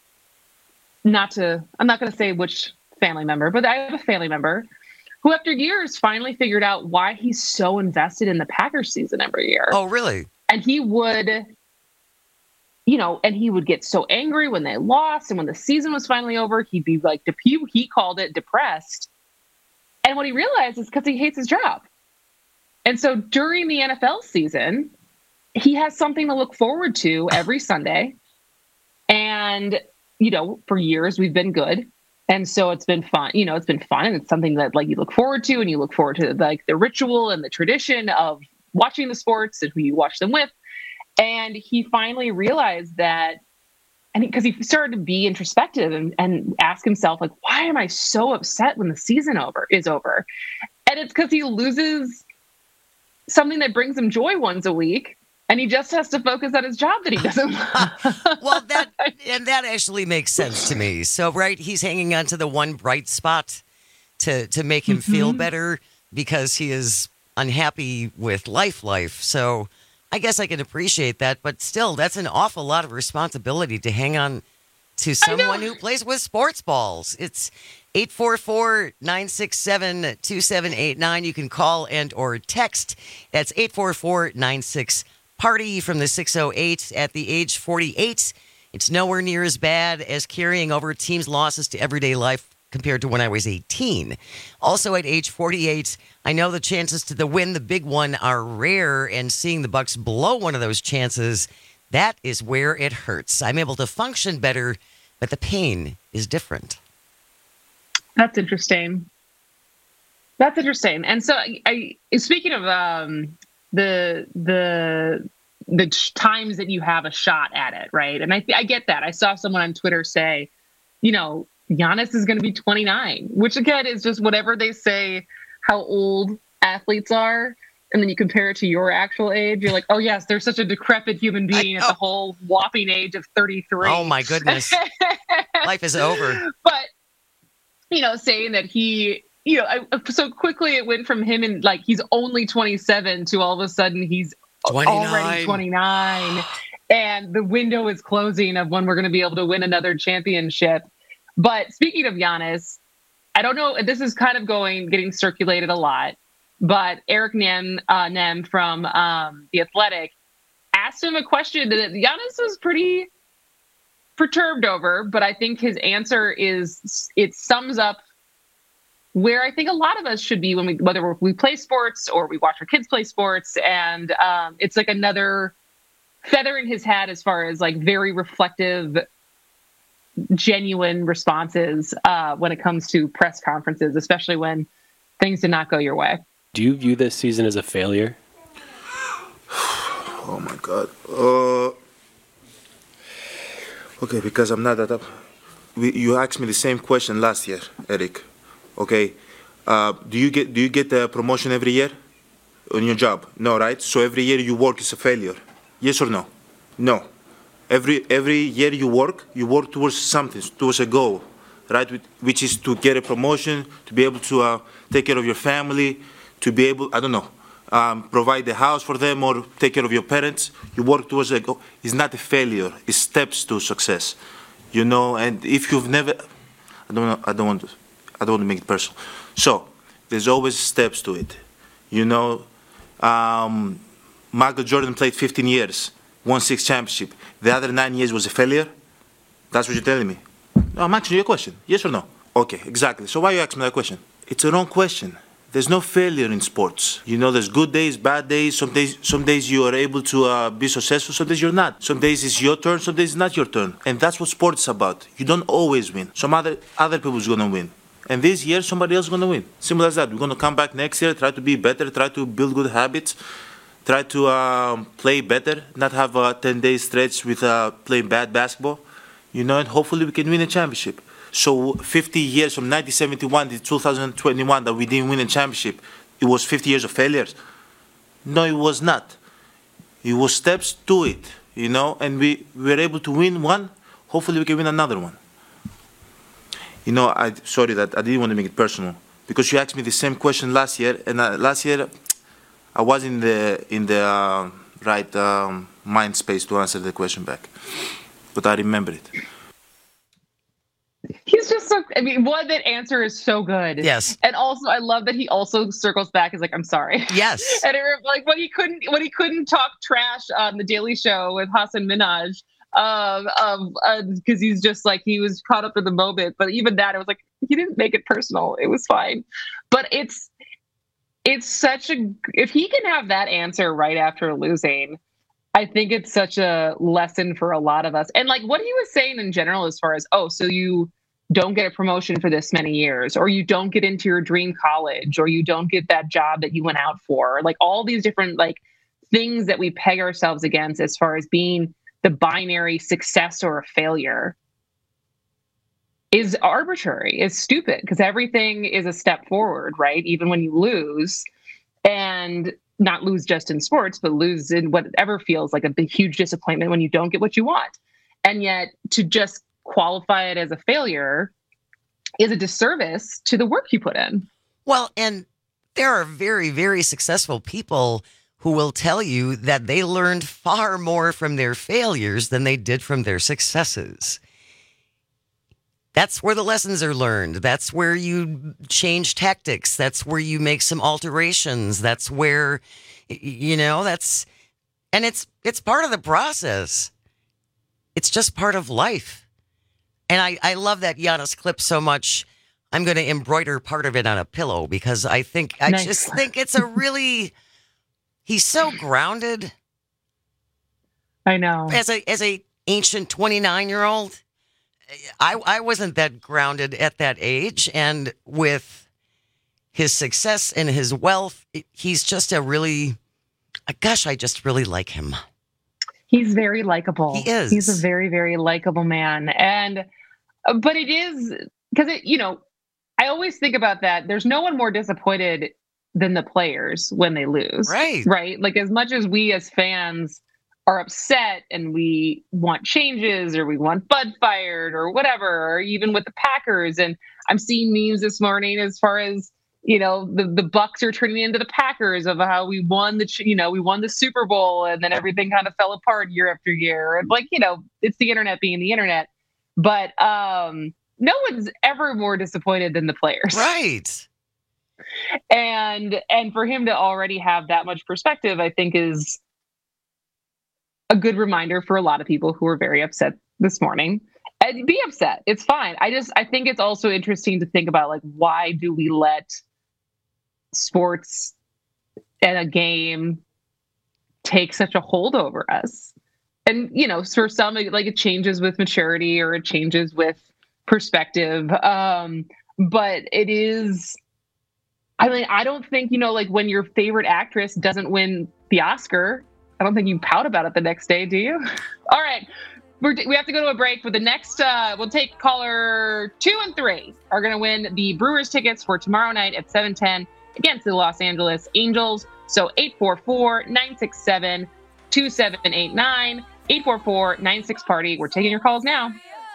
not to, I'm not going to say which family member, but I have a family member who after years finally figured out why he's so invested in the Packers season every year. Oh, really? And he would, you know, and he would get so angry when they lost. And when the season was finally over, he'd be like, he, he called it depressed. And what he realized is because he hates his job. And so during the N F L season, he has something to look forward to every Sunday. And, you know, for years we've been good. And so it's been fun. You know, it's been fun. And it's something that like you look forward to, and you look forward to like the ritual and the tradition of watching the sports and who you watch them with. And he finally realized that, and because he, he started to be introspective and, and ask himself, like, why am I so upset when the season over is over? And it's because he loses something that brings him joy once a week. And he just has to focus on his job that he doesn't love. Well, that and that actually makes sense to me. So, right, he's hanging on to the one bright spot to to make him mm-hmm. feel better because he is unhappy with life life. So I guess I can appreciate that. But still, that's an awful lot of responsibility to hang on to someone who plays with sports balls. It's eight four four, nine six seven, two seven eight nine. You can call and or text. That's eight four four, nine six Party from the six oh eight. At the age forty-eight, it's nowhere near as bad as carrying over teams' losses to everyday life compared to when I was eighteen. Also at age forty-eight, I know the chances to the win the big one are rare, and seeing the Bucs blow one of those chances, that is where it hurts. I'm able to function better, but the pain is different. That's interesting. That's interesting. And so, I, I speaking of um, the the the times that you have a shot at it, right? And I I get that. I saw someone on Twitter say, you know, Giannis is going to be twenty-nine, which again is just whatever they say how old athletes are. And then you compare it to your actual age. You're like, oh, yes, they're such a decrepit human being at the whole whopping age of thirty-three. Oh, my goodness. Life is over. But, you know, saying that he, you know, I, so quickly it went from him and like he's only twenty-seven to all of a sudden he's twenty-nine. Already twenty-nine. And the window is closing of when we're going to be able to win another championship. But speaking of Giannis, I don't know, this is kind of going, getting circulated a lot. But Eric Nem, uh, Nem from um, The Athletic asked him a question that Giannis was pretty perturbed over, but I think his answer is, it sums up where I think a lot of us should be when we, whether we play sports or we watch our kids play sports. And um, it's like another feather in his hat as far as like very reflective, genuine responses uh, when it comes to press conferences, especially when things did not go your way. Do you view this season as a failure? Oh my God. Uh, okay, because I'm not that up. We, you asked me the same question last year, Eric. Okay, uh, do you get do you get the promotion every year on your job? No, right? So every year you work is a failure. Yes or no? No. Every every year you work, you work towards something, towards a goal, right? Which is to get a promotion, to be able to uh, take care of your family, to be able, I don't know, um, provide the house for them or take care of your parents. You work towards a goal. It's not a failure. It's steps to success, you know. And if you've never, I don't know, I don't want to, I don't want to make it personal. So there's always steps to it, you know. Um, Michael Jordan played fifteen years, won six championships. The other nine years was a failure. That's what you're telling me. No, I'm asking you a question. Yes or no? Okay, exactly. So why you asking me that question? It's a wrong question. There's no failure in sports. You know, there's good days, bad days. Some days, some days you are able to uh, be successful. Some days you're not. Some days it's your turn. Some days it's not your turn. And that's what sports is about. You don't always win. Some other other people's gonna win. And this year, somebody else is gonna win. Simple as that. We're gonna come back next year, try to be better, try to build good habits, try to um, play better, not have a ten-day stretch with uh, playing bad basketball. You know, and hopefully we can win a championship. So fifty years from nineteen seventy-one to two thousand twenty-one that we didn't win a championship, it was fifty years of failures? No, it was not. It was steps to it, you know, and we were able to win one. Hopefully we can win another one. You know, I sorry that I didn't want to make it personal because you asked me the same question last year, and uh, last year I was in the in the uh, right um, mind space to answer the question back, but I remember it. He's just so, I mean, one, that answer is so good. Yes. And also, I love that he also circles back is like, I'm sorry. Yes. And it, like when he couldn't, when he couldn't talk trash on the Daily Show with Hassan Minhaj, um, um, uh, cause he's just like, he was caught up in the moment, but even that, it was like, he didn't make it personal. It was fine. But it's, it's such a, if he can have that answer right after losing, I think it's such a lesson for a lot of us. And like what he was saying in general, as far as, oh, so you don't get a promotion for this many years, or you don't get into your dream college, or you don't get that job that you went out for, like all these different like things that we peg ourselves against as far as being the binary success or a failure is arbitrary, is stupid, because everything is a step forward, right? Even when you lose, and not lose just in sports, but lose in whatever feels like a big, huge disappointment when you don't get what you want. And yet to just qualify it as a failure is a disservice to the work you put in. Well, and there are very, very successful people who will tell you that they learned far more from their failures than they did from their successes. That's where the lessons are learned. That's where you change tactics. That's where you make some alterations. That's where, you know, that's, and it's, it's part of the process. It's just part of life. And I, I love that Giannis clip so much. I'm going to embroider part of it on a pillow because I think, I nice. just think it's a really, he's so grounded. I know. As a, as a ancient twenty-nine year old, I, I wasn't that grounded at that age. And with his success and his wealth, he's just a really, gosh, I just really like him. He's very likable. He is. He's a very, very likable man. And, but it is, because it, you know, I always think about that. There's no one more disappointed than the players when they lose. Right. Right. Like as much as we as fans are upset and we want changes or we want Bud fired or whatever, or even with the Packers. And I'm seeing memes this morning as far as, you know, the, the Bucks are turning into the Packers of how we won the, you know, we won the Super Bowl and then everything kind of fell apart year after year. And like, you know, it's the internet being the internet, but um, no one's ever more disappointed than the players. Right. And, and for him to already have that much perspective, I think is a good reminder for a lot of people who are very upset this morning. And be upset. It's fine. I just, I think it's also interesting to think about, like, why do we let sports and a game take such a hold over us? And, you know, for some, like it changes with maturity or it changes with perspective. Um, but it is, I mean, I don't think, you know, like when your favorite actress doesn't win the Oscar, I don't think you pout about it the next day, do you? All right. We're, we have to go to a break. For the next, uh, we'll take caller two and three are going to win the Brewers tickets for tomorrow night at seven ten against the Los Angeles Angels. So eight four four, nine six seven, two seven eight nine, eight four four, nine six party. We're taking your calls now.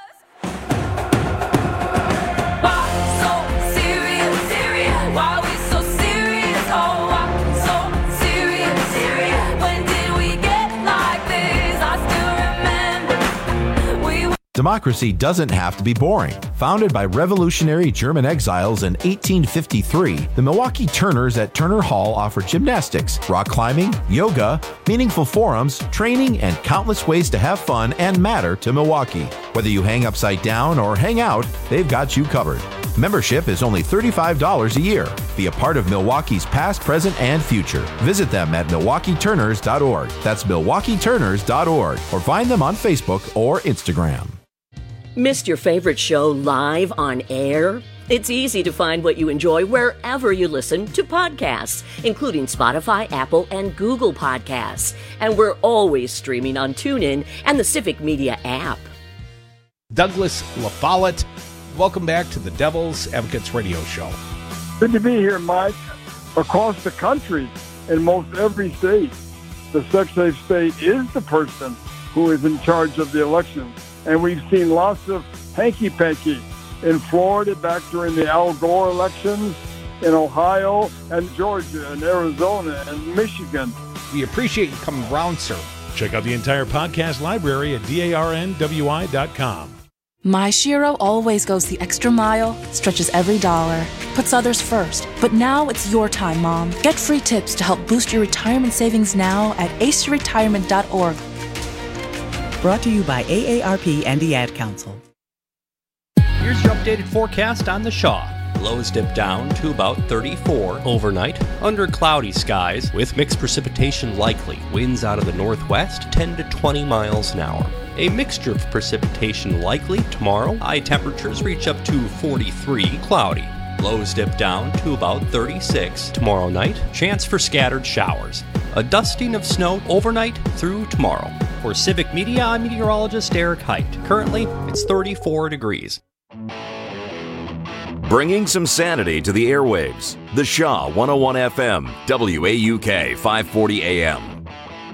Why so serious? Serious? Why we so serious? Oh, why so serious? Serious? When did we get like this? I still remember. We Democracy doesn't have to be boring. Founded by revolutionary German exiles in eighteen fifty-three, the Milwaukee Turners at Turner Hall offer gymnastics, rock climbing, yoga, meaningful forums, training, and countless ways to have fun and matter to Milwaukee. Whether you hang upside down or hang out, they've got you covered. Membership is only thirty-five dollars a year. Be a part of Milwaukee's past, present, and future. Visit them at milwaukee turners dot org. That's milwaukee turners dot org. Or find them on Facebook or Instagram. Missed your favorite show live on air? It's easy to find what you enjoy wherever you listen to podcasts, including Spotify, Apple, and Google Podcasts. And we're always streaming on TuneIn and the Civic Media app. Douglas LaFollette, welcome back to the Devil's Advocates Radio Show. Good to be here, Mike. Across the country, in most every state, the Secretary of State is the person who is in charge of the election. And we've seen lots of hanky-panky in Florida back during the Al Gore elections, in Ohio and Georgia and Arizona and Michigan. We appreciate you coming round, sir. Check out the entire podcast library at darnwi dot com. My Shiro always goes the extra mile, stretches every dollar, puts others first. But now it's your time, Mom. Get free tips to help boost your retirement savings now at ace your retirement dot org. Brought to you by A A R P and the Ad Council. Here's your updated forecast on the Shaw. Lows dip down to about thirty-four overnight, under cloudy skies, with mixed precipitation likely. Winds out of the northwest, ten to twenty miles an hour. A mixture of precipitation likely tomorrow. High temperatures reach up to forty-three, cloudy. Lows dip down to about thirty-six tomorrow night. Chance for scattered showers. A dusting of snow overnight through tomorrow. For Civic Media, I'm meteorologist Eric Height. Currently, it's thirty-four degrees. Bringing some sanity to the airwaves. The Shaw one oh one F M, W A U K five forty A M.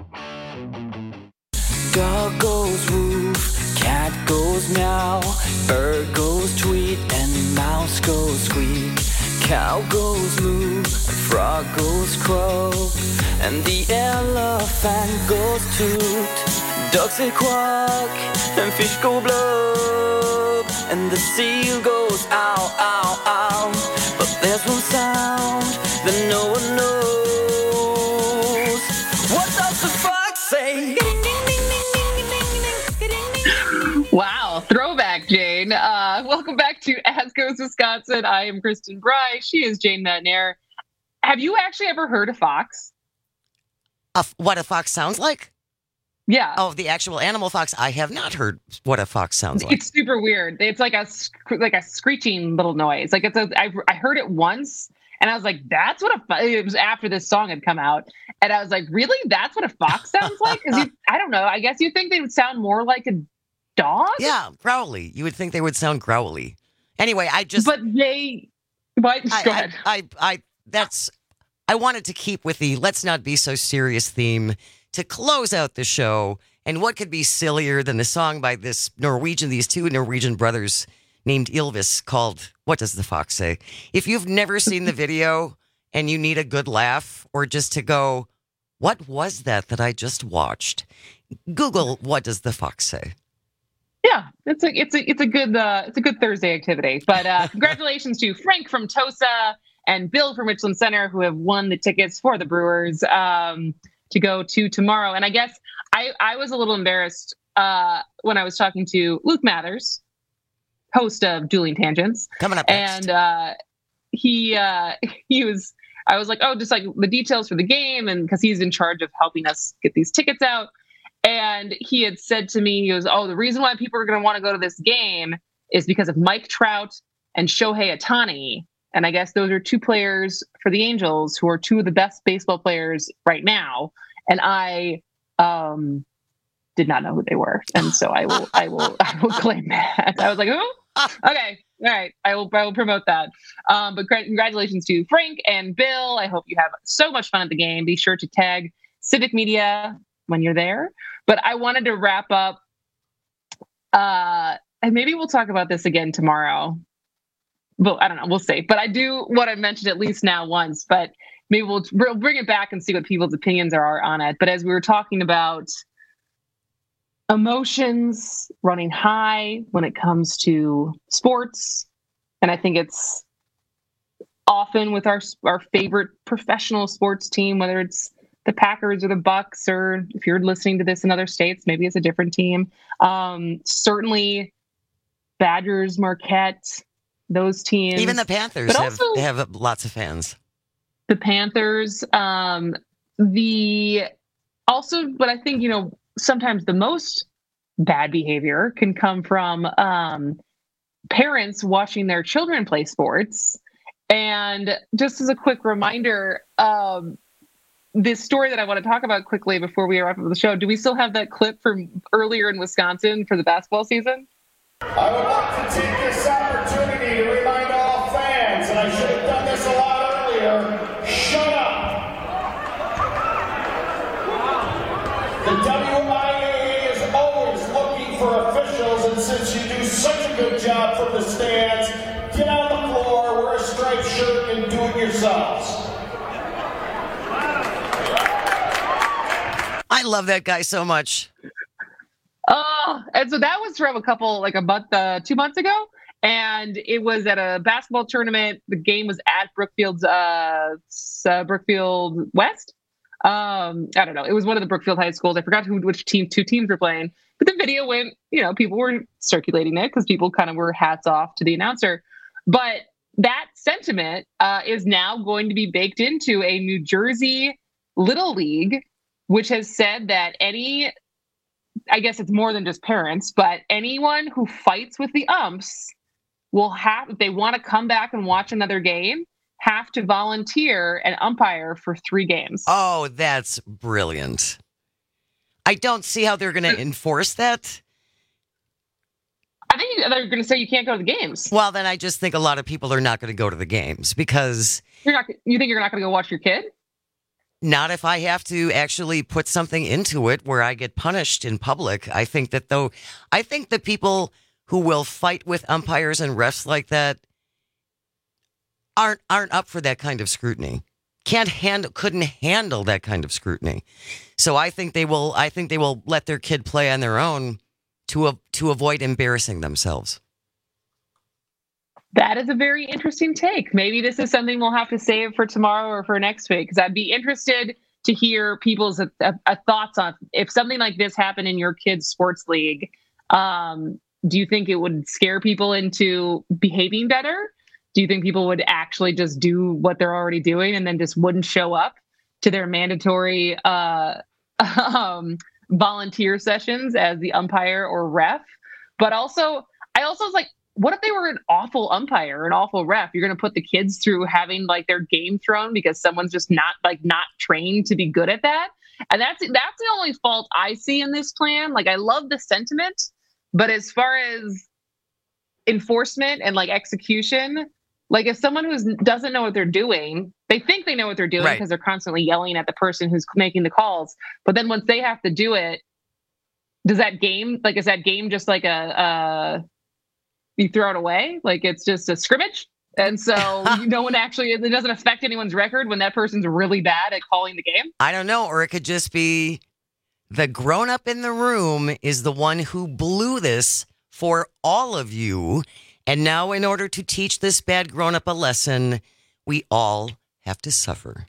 Dog goes woof, cat goes meow, bird goes tweet, and mouse goes squeak. Cow goes moo, frog goes croak, and the elephant goes toot. Ducks say quack, and fish go blub, and the seal goes ow, ow, ow. But there's one sound that no one knows. What does the fox say? Wow, throwback, Jane. Uh, welcome back to As Goes Wisconsin. I am Kristen Bry. She is Jane Metnair. Have you actually ever heard a fox? A, what a fox sounds like? Yeah. Oh, the actual animal fox. I have not heard what a fox sounds like. It's super weird. It's like a like a screeching little noise. Like it's a. I, I heard it once, and I was like, "That's what a." Fo-. It was after this song had come out, and I was like, "Really? That's what a fox sounds like?" Because I don't know. I guess you think they would sound more like a dog? Yeah, growly. You would think they would sound growly. Anyway, I just. But they. What? I, Go ahead. I, I, I. That's. I wanted to keep with the "let's not be so serious" theme to close out the show. And what could be sillier than the song by this Norwegian, these two Norwegian brothers named Ylvis called "What Does the Fox Say?" If you've never seen the video and you need a good laugh or just to go, what was that that I just watched? Google "What Does the Fox Say?" Yeah, it's a it's a it's a good uh, it's a good Thursday activity. But uh, congratulations to Frank from Tosa and Bill from Richland Center, who have won the tickets for the Brewers um, to go to tomorrow. And I guess I, I was a little embarrassed uh, when I was talking to Luke Mathers, host of Dueling Tangents, coming up next. And uh, he uh, he was I was like, oh, just like the details for the game, and because he's in charge of helping us get these tickets out. And he had said to me, he goes, oh, the reason why people are going to want to go to this game is because of Mike Trout and Shohei Ohtani. And I guess those are two players for the Angels who are two of the best baseball players right now. And I um, did not know who they were. And so I will, I will, I will claim that. I was like, who? Okay. All right. I will, I will promote that. Um, but congratulations to Frank and Bill. I hope you have so much fun at the game. Be sure to tag Civic Media when you're there. But I wanted to wrap up, uh, and maybe we'll talk about this again tomorrow. Well, I don't know. We'll see. But I do want to mention at least now once, but maybe we'll, we'll bring it back and see what people's opinions are on it. But as we were talking about emotions running high when it comes to sports, and I think it's often with our our favorite professional sports team, whether it's the Packers or the Bucks, or if you're listening to this in other states, maybe it's a different team. Um, certainly Badgers, Marquette, those teams. Even the Panthers but have, also have lots of fans. The Panthers, um, the also, but I think, you know, sometimes the most bad behavior can come from um, parents watching their children play sports. And just as a quick reminder, um, this story that I want to talk about quickly before we wrap up the show, do we still have that clip from earlier in Wisconsin for the basketball season? I would like to take this opportunity to remind all fans, and I should have done this a lot earlier, shut up. The W I A A is always looking for officials, and since you do such a good job from the stands, get on the floor, wear a striped shirt, and do it yourselves. I love that guy so much. Oh, and so that was from a couple, like a month, uh, two months ago. And it was at a basketball tournament. The game was at Brookfield's, uh, uh Brookfield West. Um, I don't know. It was one of the Brookfield high schools. I forgot who, which team, two teams were playing. But the video went, you know, people were circulating it because people kind of were hats off to the announcer. But that sentiment uh, is now going to be baked into a New Jersey Little League, which has said that any, I guess it's more than just parents, but anyone who fights with the umps will have, if they want to come back and watch another game, have to volunteer and umpire for three games. Oh, that's brilliant. I don't see how they're going to enforce that. I think they're going to say you can't go to the games. Well, then I just think a lot of people are not going to go to the games because... You're not. You think you're not going to go watch your kid? Not if I have to actually put something into it where I get punished in public. I think that though, I think the people who will fight with umpires and refs like that aren't aren't up for that kind of scrutiny. Can't handle, couldn't handle that kind of scrutiny. So I think they will. I think they will let their kid play on their own to uh, to avoid embarrassing themselves. That is a very interesting take. Maybe this is something we'll have to save for tomorrow or for next week, because I'd be interested to hear people's uh, uh, thoughts on if something like this happened in your kid's sports league. Um, do you think it would scare people into behaving better? Do you think people would actually just do what they're already doing and then just wouldn't show up to their mandatory uh, um, volunteer sessions as the umpire or ref? But also, I also was like, what if they were an awful umpire, an awful ref? You're going to put the kids through having like their game thrown because someone's just not like not trained to be good at that. And that's that's the only fault I see in this plan. Like, I love the sentiment, but as far as enforcement and like execution, like if someone who doesn't know what they're doing, they think they know what they're doing because right. they're constantly yelling at the person who's making the calls. But then once they have to do it, does that game like is that game just like a uh you throw it away? Like it's just a scrimmage? And so no one actually, it doesn't affect anyone's record when that person's really bad at calling the game? I don't know. Or it could just be the grown-up in the room is the one who blew this for all of you. And now in order to teach this bad grown-up a lesson, we all have to suffer.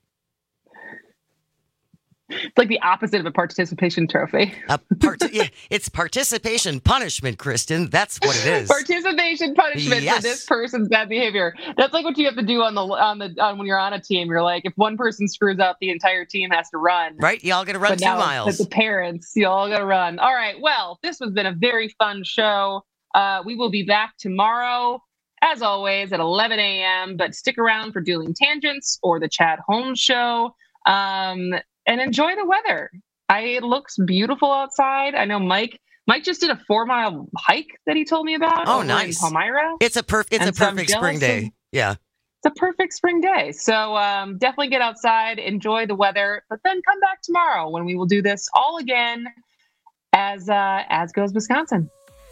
It's like the opposite of a participation trophy. A part- yeah, it's participation punishment, Kristen. That's what it is. Participation punishment yes. for this person's bad behavior. That's like what you have to do on the on the on when you're on a team. You're like, if one person screws up, the entire team has to run. Right? You all got to run but two now, miles. But the parents, you all got to run. All right. Well, this has been a very fun show. Uh, we will be back tomorrow, as always, at eleven a.m. But stick around for Dueling Tangents or the Chad Holmes Show. Um, And enjoy the weather. I, it looks beautiful outside. I know Mike. Mike just did a four mile hike that he told me about. Oh, nice, in Palmyra. It's a perf- It's and a perfect so spring day. And, yeah, it's a perfect spring day. So um, definitely get outside, enjoy the weather, but then come back tomorrow when we will do this all again. As uh, as goes Wisconsin.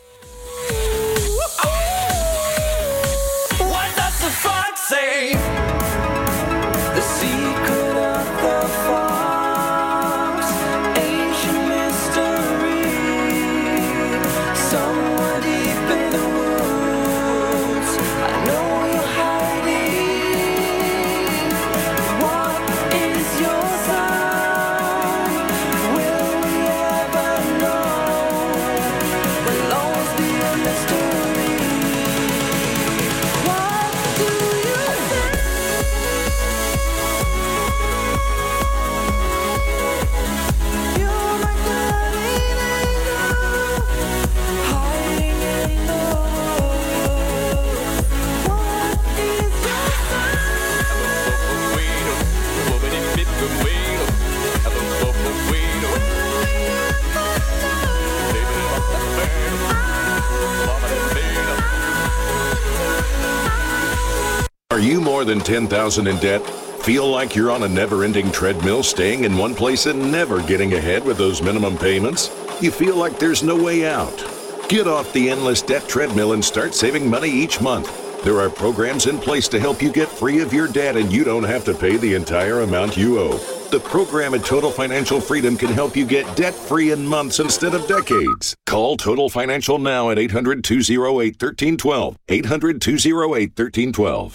What does the fox say? The secret of the fox, ancient mystery, somewhere deep in the woods. I know you're hiding. What is your sign? Will we ever know? Will always be a mystery. What do you think? than ten thousand dollars in debt? Feel like you're on a never-ending treadmill, staying in one place and never getting ahead with those minimum payments? You feel like there's no way out? Get off the endless debt treadmill and start saving money each month. There are programs in place to help you get free of your debt, and you don't have to pay the entire amount you owe. The program at Total Financial Freedom can help you get debt-free in months instead of decades. Call Total Financial now at eight hundred, two oh eight, one three one two. eight hundred, two oh eight, one three one two.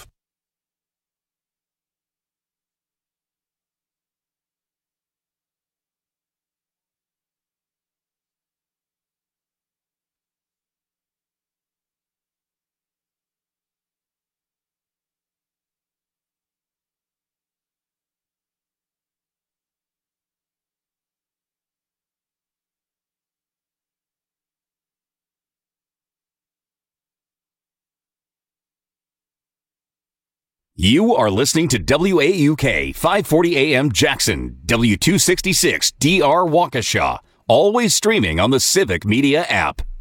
You are listening to W A U K five forty A M Jackson, W two sixty-six D R Waukesha, always streaming on the Civic Media app.